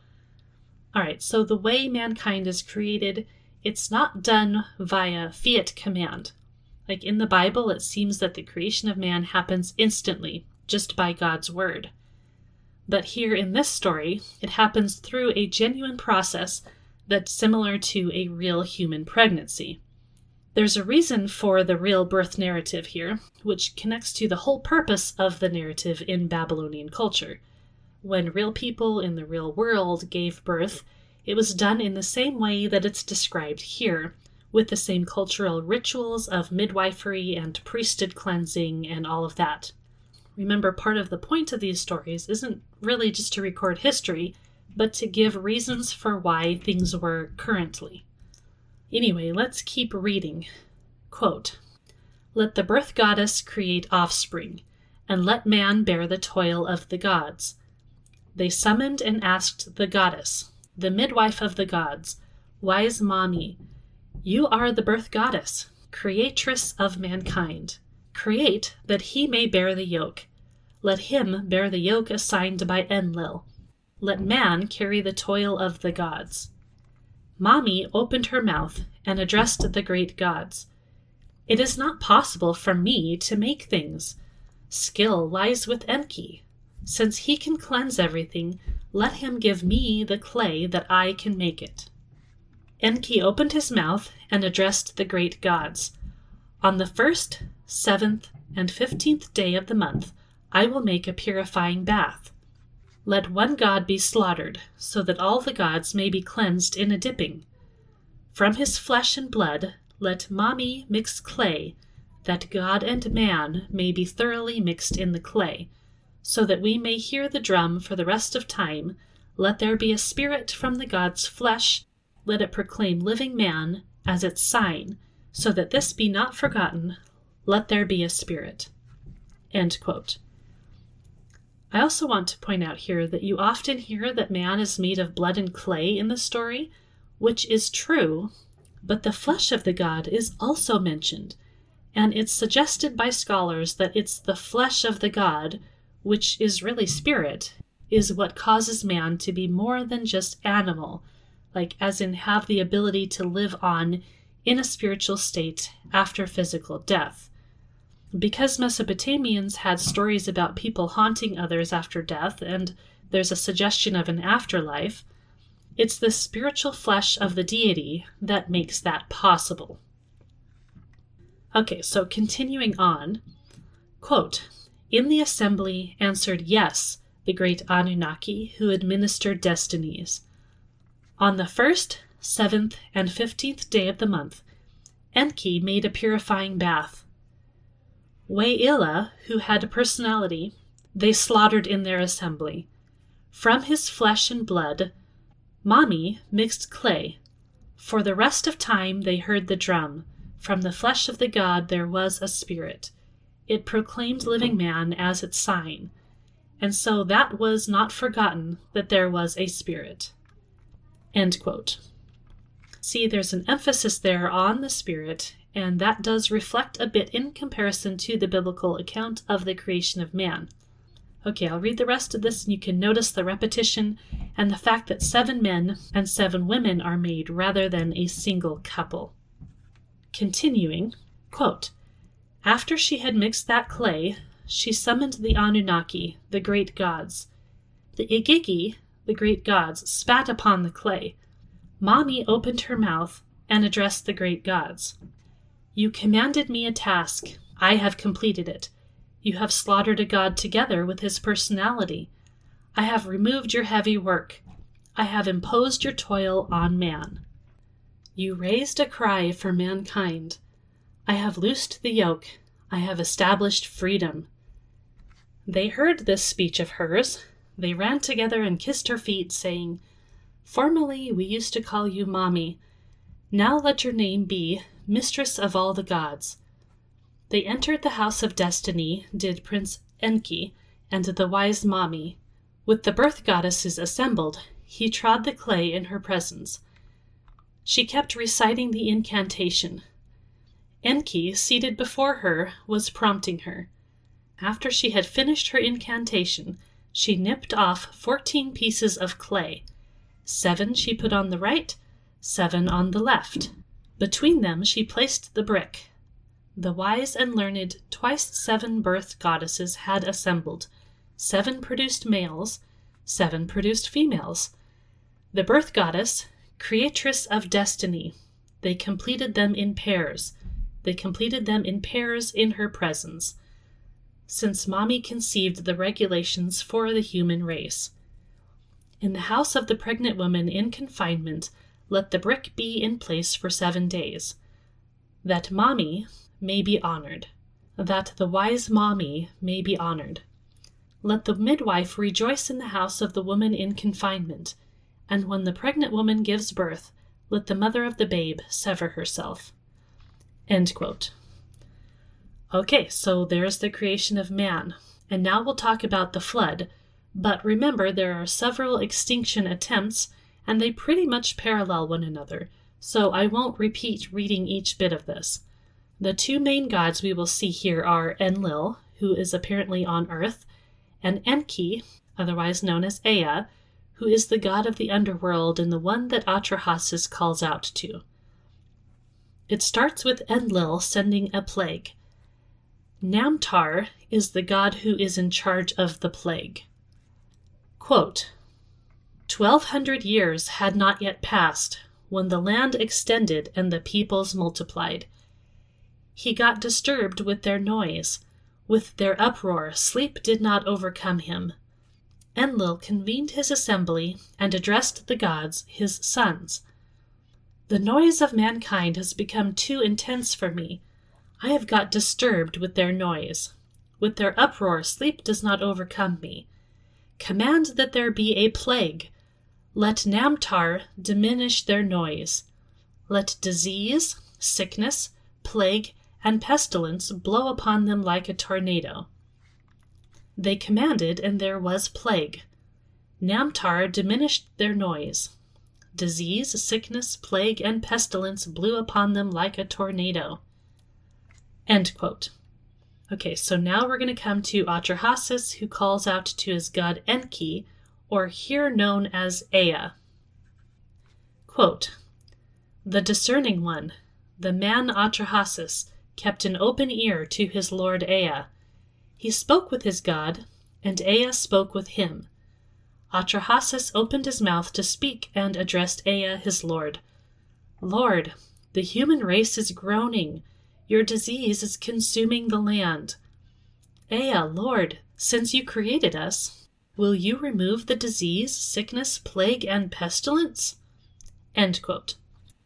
[SPEAKER 1] All right, so the way mankind is created, it's not done via fiat command. Like in the Bible, it seems that the creation of man happens instantly, just by God's word. But here in this story, it happens through a genuine process that's similar to a real human pregnancy. There's a reason for the real birth narrative here, which connects to the whole purpose of the narrative in Babylonian culture. When real people in the real world gave birth, it was done in the same way that it's described here, with the same cultural rituals of midwifery and priesthood cleansing and all of that. Remember, part of the point of these stories isn't really just to record history, but to give reasons for why things were currently. Anyway, let's keep reading. Quote, let the birth goddess create offspring, and let man bear the toil of the gods. They summoned and asked the goddess, the midwife of the gods, wise Mami, you are the birth goddess, creatress of mankind. Create that he may bear the yoke. Let him bear the yoke assigned by Enlil. Let man carry the toil of the gods. Mami opened her mouth and addressed the great gods. It is not possible for me to make things. Skill lies with Enki. Since he can cleanse everything, let him give me the clay that I can make it. Enki opened his mouth and addressed the great gods. On the first, seventh, and fifteenth day of the month, I will make a purifying bath. Let one god be slaughtered, so that all the gods may be cleansed in a dipping. From his flesh and blood, let Mami mix clay, that God and man may be thoroughly mixed in the clay, so that we may hear the drum for the rest of time. Let there be a spirit from the god's flesh. Let it proclaim living man as its sign, so that this be not forgotten. Let there be a spirit. End quote. I also want to point out here that you often hear that man is made of blood and clay in the story, which is true, but the flesh of the god is also mentioned, and it's suggested by scholars that it's the flesh of the god, which is really spirit, is what causes man to be more than just animal, like as in have the ability to live on in a spiritual state after physical death. Because Mesopotamians had stories about people haunting others after death, and there's a suggestion of an afterlife, it's the spiritual flesh of the deity that makes that possible. Okay, so continuing on, quote, in the assembly answered yes, the great Anunnaki who administered destinies. On the first, seventh, and fifteenth day of the month, Enki made a purifying bath. Waila, who had a personality, they slaughtered in their assembly. From his flesh and blood, Mami mixed clay. For the rest of time they heard the drum. From the flesh of the god there was a spirit. It proclaimed living man as its sign. And so that was not forgotten that there was a spirit. End quote. See, there's an emphasis there on the spirit, and that does reflect a bit in comparison to the biblical account of the creation of man. Okay, I'll read the rest of this, and you can notice the repetition and the fact that seven men and seven women are made rather than a single couple. Continuing, quote, after she had mixed that clay, she summoned the Anunnaki, the great gods. The Igigi, the great gods, spat upon the clay. Mami opened her mouth and addressed the great gods. You commanded me a task. I have completed it. You have slaughtered a god together with his personality. I have removed your heavy work. I have imposed your toil on man. You raised a cry for mankind. I have loosed the yoke. I have established freedom. They heard this speech of hers. They ran together and kissed her feet, saying, formerly we used to call you Mami. Now let your name be Mistress of all the gods. They entered the house of destiny, did Prince Enki, and the wise Mami. With the birth goddesses assembled, he trod the clay in her presence. She kept reciting the incantation. Enki, seated before her, was prompting her. After she had finished her incantation, she nipped off fourteen pieces of clay. Seven she put on the right, seven on the left. Between them she placed the brick. The wise and learned twice seven birth goddesses had assembled. Seven produced males, seven produced females. The birth goddess, creatress of destiny, they completed them in pairs. They completed them in pairs in her presence, since Mami conceived the regulations for the human race. In the house of the pregnant woman in confinement, let the brick be in place for seven days, that Mami may be honored, that the wise Mami may be honored. Let the midwife rejoice in the house of the woman in confinement, and when the pregnant woman gives birth, let the mother of the babe sever herself. End quote. Okay, so there's the creation of man, and now we'll talk about the flood, but remember there are several extinction attempts, and they pretty much parallel one another, so I won't repeat reading each bit of this. The two main gods we will see here are Enlil, who is apparently on earth, and Enki, otherwise known as Ea, who is the god of the underworld and the one that Atrahasis calls out to. It starts with Enlil sending a plague. Namtar is the god who is in charge of the plague. Quote, Twelve hundred years had not yet passed when the land extended and the peoples multiplied. He got disturbed with their noise. With their uproar, sleep did not overcome him. Enlil convened his assembly and addressed the gods, his sons. The noise of mankind has become too intense for me. I have got disturbed with their noise. With their uproar, sleep does not overcome me. Command that there be a plague. Let Namtar diminish their noise. Let disease, sickness, plague, and pestilence blow upon them like a tornado. They commanded, and there was plague. Namtar diminished their noise. Disease, sickness, plague, and pestilence blew upon them like a tornado. End quote. Okay, so now we're going to come to Atrahasis, who calls out to his god Enki, or here known as Ea. Quote, The discerning one, the man Atrahasis, kept an open ear to his lord Ea. He spoke with his god, and Ea spoke with him. Atrahasis opened his mouth to speak and addressed Ea, his lord. Lord, the human race is groaning. Your disease is consuming the land. Ea, Lord, since you created us, will you remove the disease, sickness, plague, and pestilence? End quote.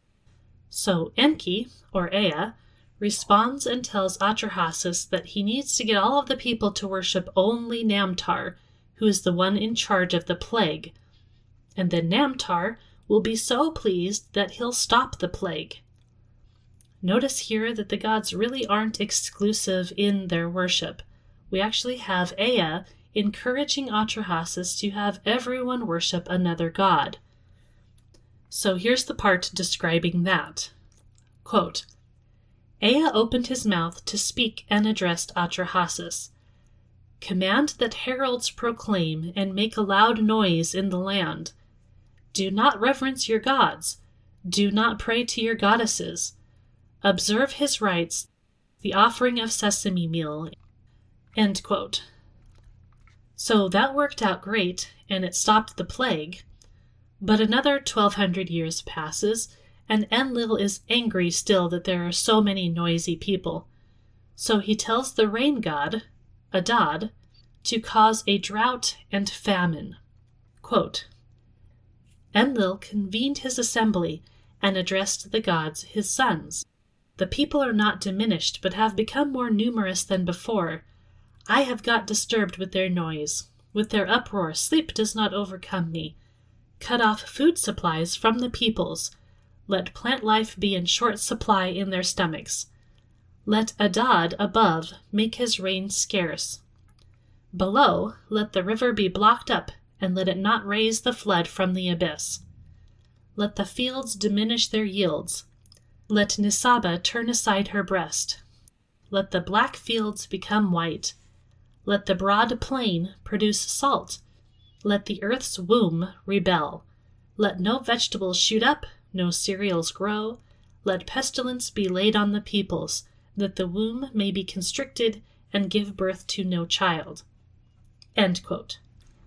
[SPEAKER 1] So Enki, or Ea, responds and tells Atrahasis that he needs to get all of the people to worship only Namtar, who is the one in charge of the plague. And then Namtar will be so pleased that he'll stop the plague. Notice here that the gods really aren't exclusive in their worship. We actually have Ea encouraging Atrahasis to have everyone worship another god. So here's the part describing that. Quote, Ea opened his mouth to speak and addressed Atrahasis. Command that heralds proclaim and make a loud noise in the land. Do not reverence your gods. Do not pray to your goddesses. Observe his rites, the offering of sesame meal. End quote. So that worked out great, and it stopped the plague. But another twelve hundred years passes, and Enlil is angry still that there are so many noisy people. So he tells the rain god, Adad, to cause a drought and famine. Quote, Enlil convened his assembly and addressed the gods, his sons. The people are not diminished, but have become more numerous than before. I have got disturbed with their noise. With their uproar, sleep does not overcome me. Cut off food supplies from the peoples. Let plant life be in short supply in their stomachs. Let Adad above make his rain scarce. Below, let the river be blocked up, and let it not raise the flood from the abyss. Let the fields diminish their yields. Let Nisaba turn aside her breast. Let the black fields become white. Let the broad plain produce salt. Let the earth's womb rebel. Let no vegetables shoot up, no cereals grow. Let pestilence be laid on the peoples, that the womb may be constricted and give birth to no child. End quote.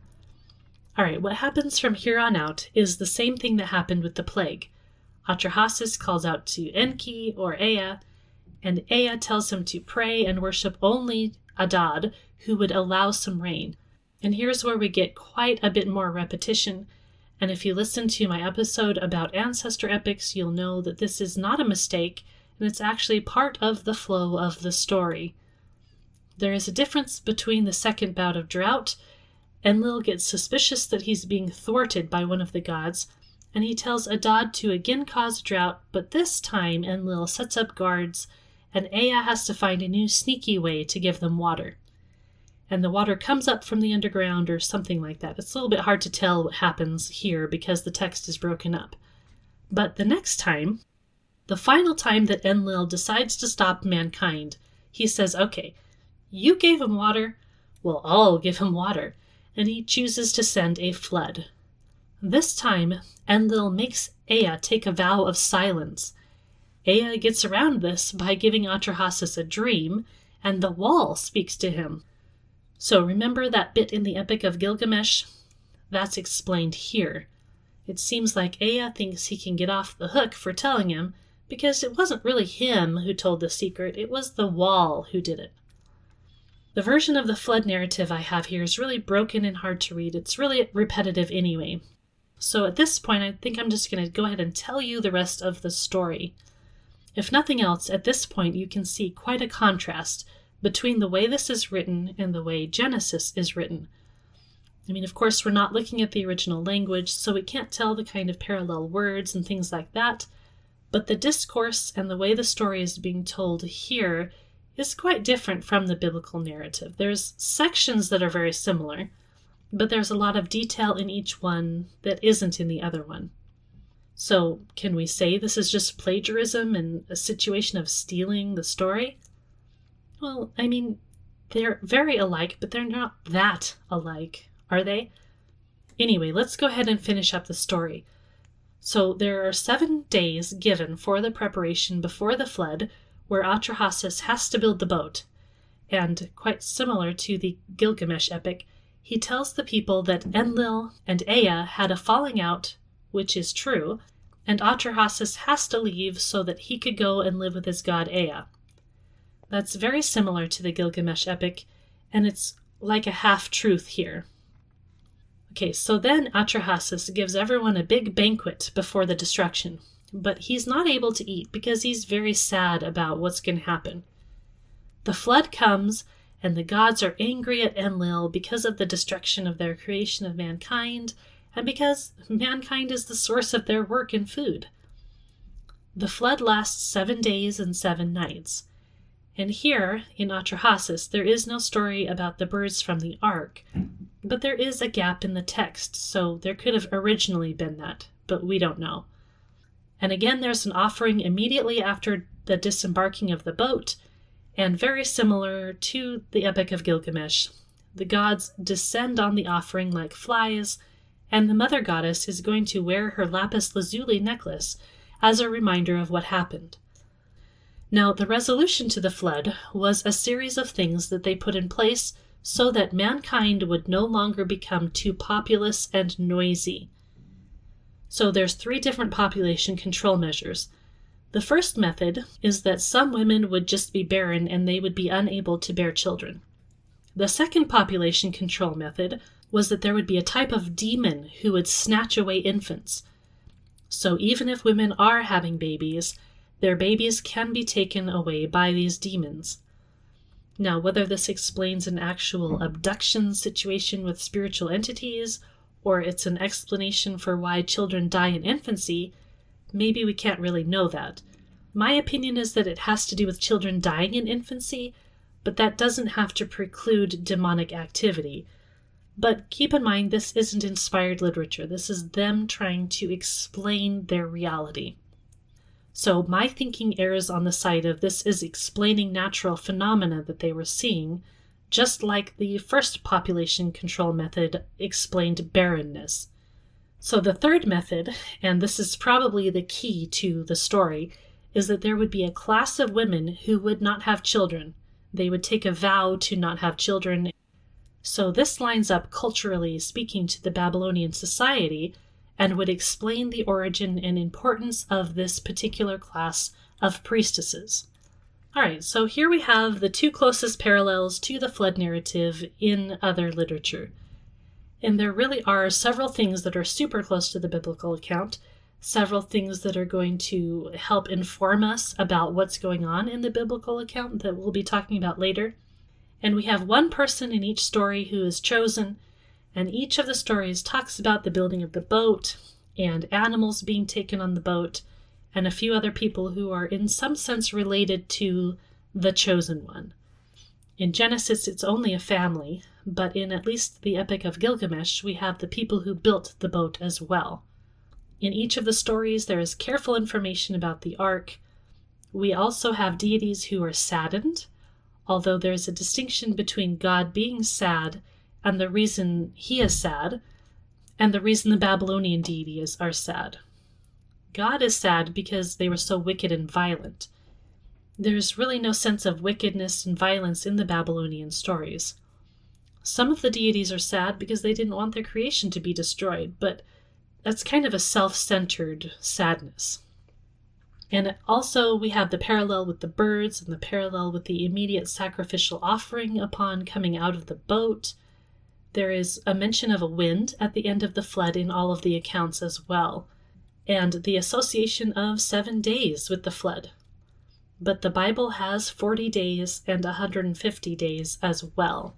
[SPEAKER 1] All right, what happens from here on out is the same thing that happened with the plague. Atrahasis calls out to Enki, or Ea, and Ea tells him to pray and worship only Adad, who would allow some rain. And here's where we get quite a bit more repetition, and if you listen to my episode about ancestor epics, you'll know that this is not a mistake, and it's actually part of the flow of the story. There is a difference between the second bout of drought. Enlil gets suspicious that he's being thwarted by one of the gods, and he tells Adad to again cause drought, but this time Enlil sets up guards, and Ea has to find a new sneaky way to give them water. And the water comes up from the underground or something like that. It's a little bit hard to tell what happens here because the text is broken up. But the next time, The final time that Enlil decides to stop mankind, he says, okay, you gave him water, well, I'll give him water, and he chooses to send a flood. This time, Enlil makes Ea take a vow of silence. Ea gets around this by giving Atrahasis a dream, and the wall speaks to him. So remember that bit in the Epic of Gilgamesh? That's explained here. It seems like Ea thinks he can get off the hook for telling him, because it wasn't really him who told the secret, it was the wall who did it. The version of the flood narrative I have here is really broken and hard to read. It's really repetitive anyway. So at this point, I think I'm just going to go ahead and tell you the rest of the story. If nothing else, at this point you can see quite a contrast between the way this is written and the way Genesis is written. I mean, of course, we're not looking at the original language, so we can't tell the kind of parallel words and things like that, but the discourse and the way the story is being told here is quite different from the biblical narrative. There's sections that are very similar, but there's a lot of detail in each one that isn't in the other one. So, can we say this is just plagiarism and a situation of stealing the story? Well, I mean, they're very alike, but they're not that alike, are they? Anyway, let's go ahead and finish up the story. So, there are seven days given for the preparation before the flood, where Atrahasis has to build the boat. And, quite similar to the Gilgamesh epic, he tells the people that Enlil and Ea had a falling out, which is true, and Atrahasis has to leave so that he could go and live with his god Ea. That's very similar to the Gilgamesh epic, and it's like a half-truth here. Okay, so then Atrahasis gives everyone a big banquet before the destruction, but he's not able to eat because he's very sad about what's going to happen. The flood comes, and the gods are angry at Enlil because of the destruction of their creation of mankind, and because mankind is the source of their work and food. The flood lasts seven days and seven nights. And here, in Atrahasis, there is no story about the birds from the ark, but there is a gap in the text, so there could have originally been that, but we don't know. And again, there's an offering immediately after the disembarking of the boat, and very similar to the Epic of Gilgamesh. The gods descend on the offering like flies, and the mother goddess is going to wear her lapis lazuli necklace as a reminder of what happened. Now, the resolution to the flood was a series of things that they put in place so that mankind would no longer become too populous and noisy. So there's three different population control measures. The first method is that some women would just be barren and they would be unable to bear children. The second population control method was that there would be a type of demon who would snatch away infants. So even if women are having babies, their babies can be taken away by these demons. Now, whether this explains an actual abduction situation with spiritual entities, or it's an explanation for why children die in infancy, maybe we can't really know that. My opinion is that it has to do with children dying in infancy, but that doesn't have to preclude demonic activity. But keep in mind, this isn't inspired literature. This is them trying to explain their reality. So my thinking errs on the side of this is explaining natural phenomena that they were seeing, just like the first population control method explained barrenness. So the third method, and this is probably the key to the story, is that there would be a class of women who would not have children. They would take a vow to not have children. So this lines up culturally speaking to the Babylonian society and would explain the origin and importance of this particular class of priestesses. All right, so here we have the two closest parallels to the flood narrative in other literature. And there really are several things that are super close to the biblical account, several things that are going to help inform us about what's going on in the biblical account that we'll be talking about later. And we have one person in each story who is chosen, and each of the stories talks about the building of the boat, and animals being taken on the boat, and a few other people who are in some sense related to the chosen one. In Genesis, it's only a family, but in at least the Epic of Gilgamesh, we have the people who built the boat as well. In each of the stories, there is careful information about the ark. We also have deities who are saddened, although there's a distinction between God being sad and the reason he is sad, and the reason the Babylonian deities are sad. God is sad because they were so wicked and violent. There's really no sense of wickedness and violence in the Babylonian stories. Some of the deities are sad because they didn't want their creation to be destroyed, but that's kind of a self-centered sadness. And also we have the parallel with the birds and the parallel with the immediate sacrificial offering upon coming out of the boat. There is a mention of a wind at the end of the flood in all of the accounts as well, and the association of seven days with the flood. But the Bible has forty days and one hundred fifty days as well.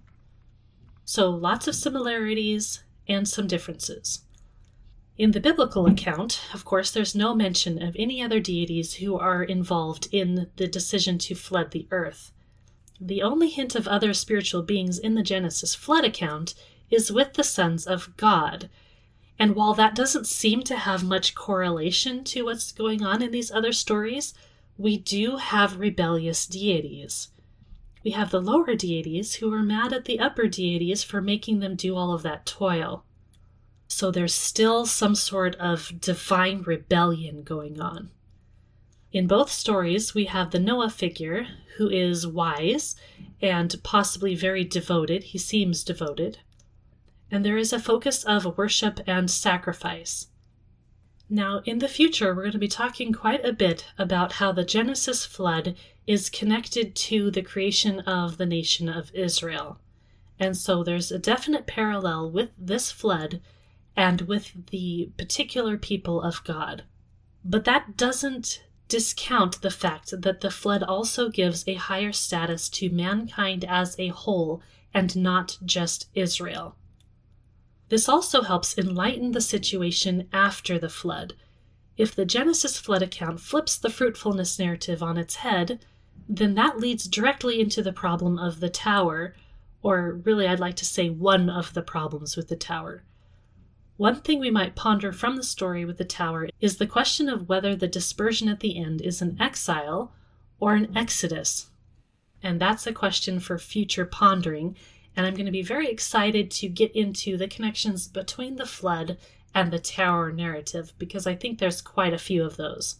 [SPEAKER 1] So lots of similarities and some differences. In the biblical account, of course, there's no mention of any other deities who are involved in the decision to flood the earth. The only hint of other spiritual beings in the Genesis flood account is with the sons of God. And while that doesn't seem to have much correlation to what's going on in these other stories, we do have rebellious deities. We have the lower deities who are mad at the upper deities for making them do all of that toil. So there's still some sort of divine rebellion going on. In both stories, we have the Noah figure who is wise and possibly very devoted. He seems devoted. And there is a focus of worship and sacrifice. Now, in the future, we're going to be talking quite a bit about how the Genesis flood is connected to the creation of the nation of Israel. And so there's a definite parallel with this flood and with the particular people of God. But that doesn't discount the fact that the flood also gives a higher status to mankind as a whole and not just Israel. This also helps enlighten the situation after the flood. If the Genesis flood account flips the fruitfulness narrative on its head, then that leads directly into the problem of the tower, or really I'd like to say one of the problems with the tower. One thing we might ponder from the story with the tower is the question of whether the dispersion at the end is an exile or an exodus. And that's a question for future pondering, and I'm going to be very excited to get into the connections between the flood and the tower narrative, because I think there's quite a few of those.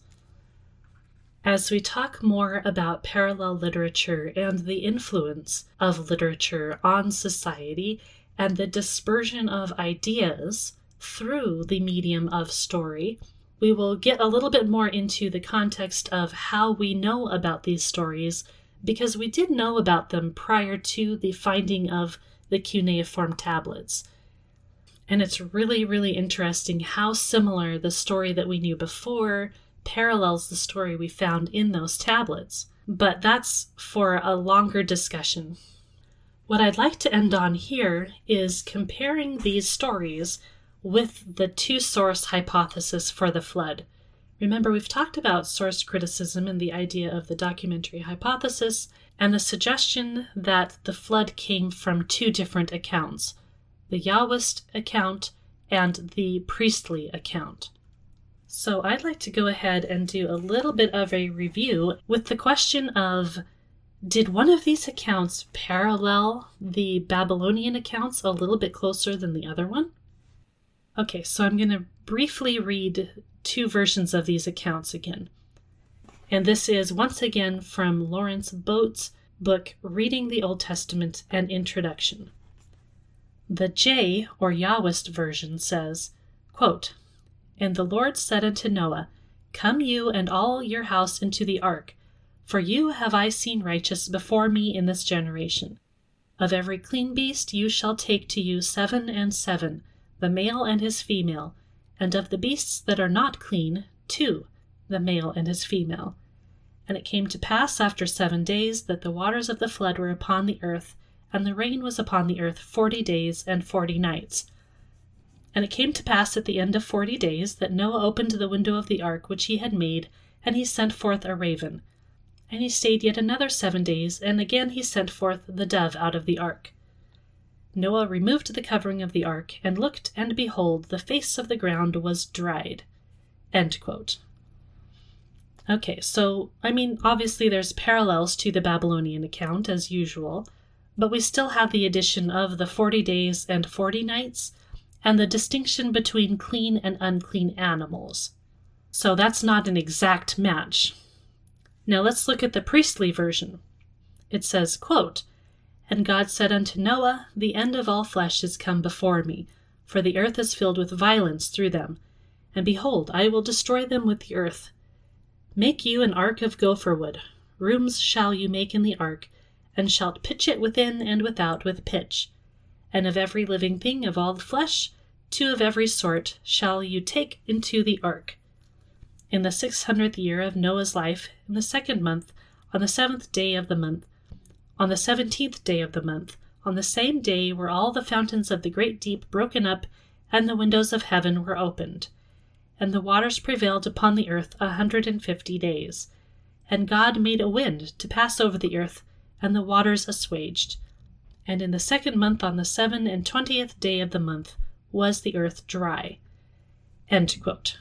[SPEAKER 1] As we talk more about parallel literature and the influence of literature on society and the dispersion of ideas through the medium of story, we will get a little bit more into the context of how we know about these stories, because we did know about them prior to the finding of the cuneiform tablets. And it's really, really interesting how similar the story that we knew before parallels the story we found in those tablets. But that's for a longer discussion. What I'd like to end on here is comparing these stories with the two-source hypothesis for the flood. Remember, we've talked about source criticism and the idea of the documentary hypothesis, and the suggestion that the flood came from two different accounts, the Yahwist account and the priestly account. So I'd like to go ahead and do a little bit of a review with the question of, did one of these accounts parallel the Babylonian accounts a little bit closer than the other one? Okay, so I'm going to briefly read two versions of these accounts again. And this is once again from Lawrence Boat's book, Reading the Old Testament, an Introduction. The J, or Yahwist version, says, quote, "And the Lord said unto Noah, Come you and all your house into the ark, for you have I seen righteous before me in this generation. Of every clean beast you shall take to you seven and seven, the male and his female, and of the beasts that are not clean, two, the male and his female. And it came to pass after seven days that the waters of the flood were upon the earth, and the rain was upon the earth forty days and forty nights. And it came to pass at the end of forty days that Noah opened the window of the ark which he had made, and he sent forth a raven. And he stayed yet another seven days, and again he sent forth the dove out of the ark. Noah removed the covering of the ark, and looked, and behold, the face of the ground was dried. End quote. Okay, so, I mean, obviously there's parallels to the Babylonian account, as usual, but we still have the addition of the forty days and forty nights, and the distinction between clean and unclean animals. So that's not an exact match. Now let's look at the priestly version. It says, quote, "And God said unto Noah, The end of all flesh is come before me, for the earth is filled with violence through them. And behold, I will destroy them with the earth. Make you an ark of gopher wood. Rooms shall you make in the ark, and shalt pitch it within and without with pitch. And of every living thing of all the flesh, two of every sort shall you take into the ark. In the six hundredth year of Noah's life, in the second month, on the seventh day of the month, on the seventeenth day of the month, on the same day were all the fountains of the great deep broken up, and the windows of heaven were opened. And the waters prevailed upon the earth a hundred and fifty days. And God made a wind to pass over the earth, and the waters assuaged. And in the second month, on the seven and twentieth day of the month, was the earth dry." End quote.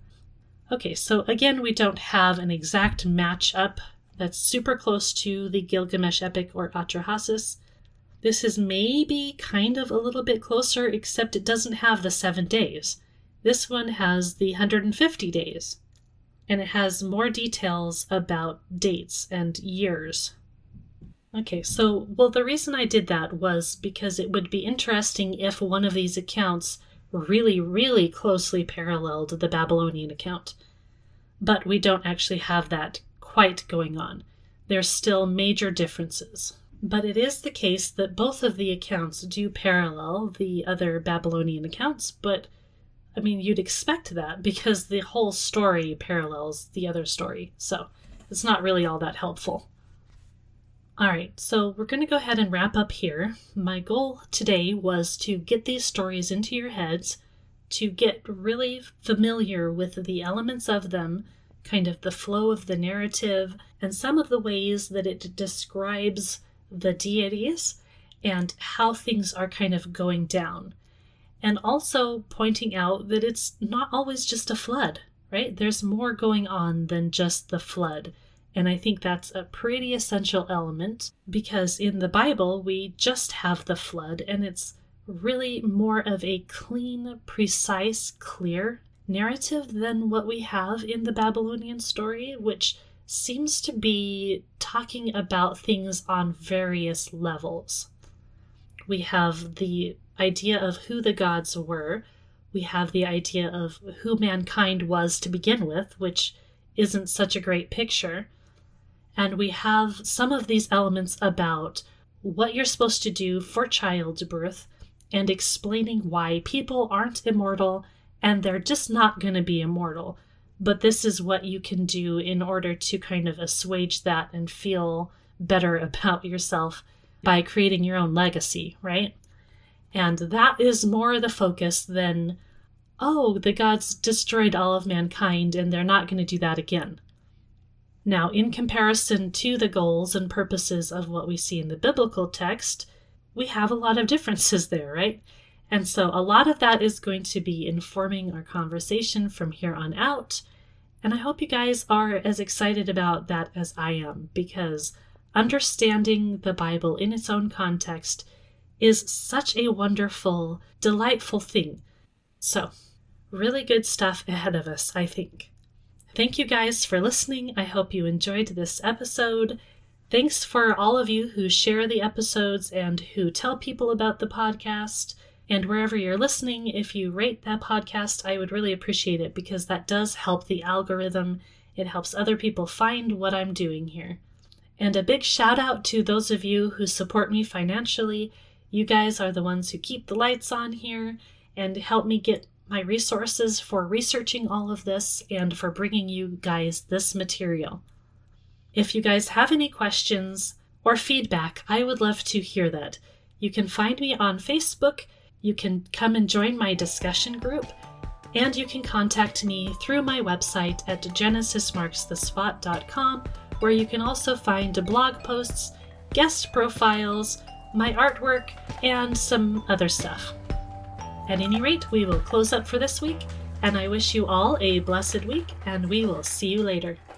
[SPEAKER 1] Okay, so again, we don't have an exact match-up that's super close to the Gilgamesh epic or Atrahasis. This is maybe kind of a little bit closer, except it doesn't have the seven days. This one has the one hundred fifty days, and it has more details about dates and years. Okay, so, well, the reason I did that was because it would be interesting if one of these accounts really, really closely paralleled the Babylonian account. But we don't actually have that quite going on. There's still major differences. But it is the case that both of the accounts do parallel the other Babylonian accounts, but, I mean, you'd expect that because the whole story parallels the other story, so it's not really all that helpful. Alright, so we're going to go ahead and wrap up here. My goal today was to get these stories into your heads, to get really familiar with the elements of them, kind of the flow of the narrative, and some of the ways that it describes the deities and how things are kind of going down. And also pointing out that it's not always just a flood, right? There's more going on than just the flood. And I think that's a pretty essential element because in the Bible, we just have the flood, and it's really more of a clean, precise, clear narrative than what we have in the Babylonian story, which seems to be talking about things on various levels. We have the idea of who the gods were. We have the idea of who mankind was to begin with, which isn't such a great picture. And we have some of these elements about what you're supposed to do for childbirth and explaining why people aren't immortal and they're just not going to be immortal. But this is what you can do in order to kind of assuage that and feel better about yourself by creating your own legacy, right? And that is more the focus than, oh, the gods destroyed all of mankind and they're not going to do that again. Now, in comparison to the goals and purposes of what we see in the biblical text, we have a lot of differences there, right? And so a lot of that is going to be informing our conversation from here on out. And I hope you guys are as excited about that as I am, because understanding the Bible in its own context is such a wonderful, delightful thing. So, really good stuff ahead of us, I think. Thank you guys for listening. I hope you enjoyed this episode. Thanks for all of you who share the episodes and who tell people about the podcast. And wherever you're listening, if you rate that podcast, I would really appreciate it because that does help the algorithm. It helps other people find what I'm doing here. And a big shout out to those of you who support me financially. You guys are the ones who keep the lights on here and help me get my resources for researching all of this and for bringing you guys this material. If you guys have any questions or feedback, I would love to hear that. You can find me on Facebook, you can come and join my discussion group, and you can contact me through my website at genesis marks the spot dot com, where you can also find blog posts, guest profiles, my artwork, and some other stuff. At any rate, we will close up for this week. And I wish you all a blessed week, and we will see you later.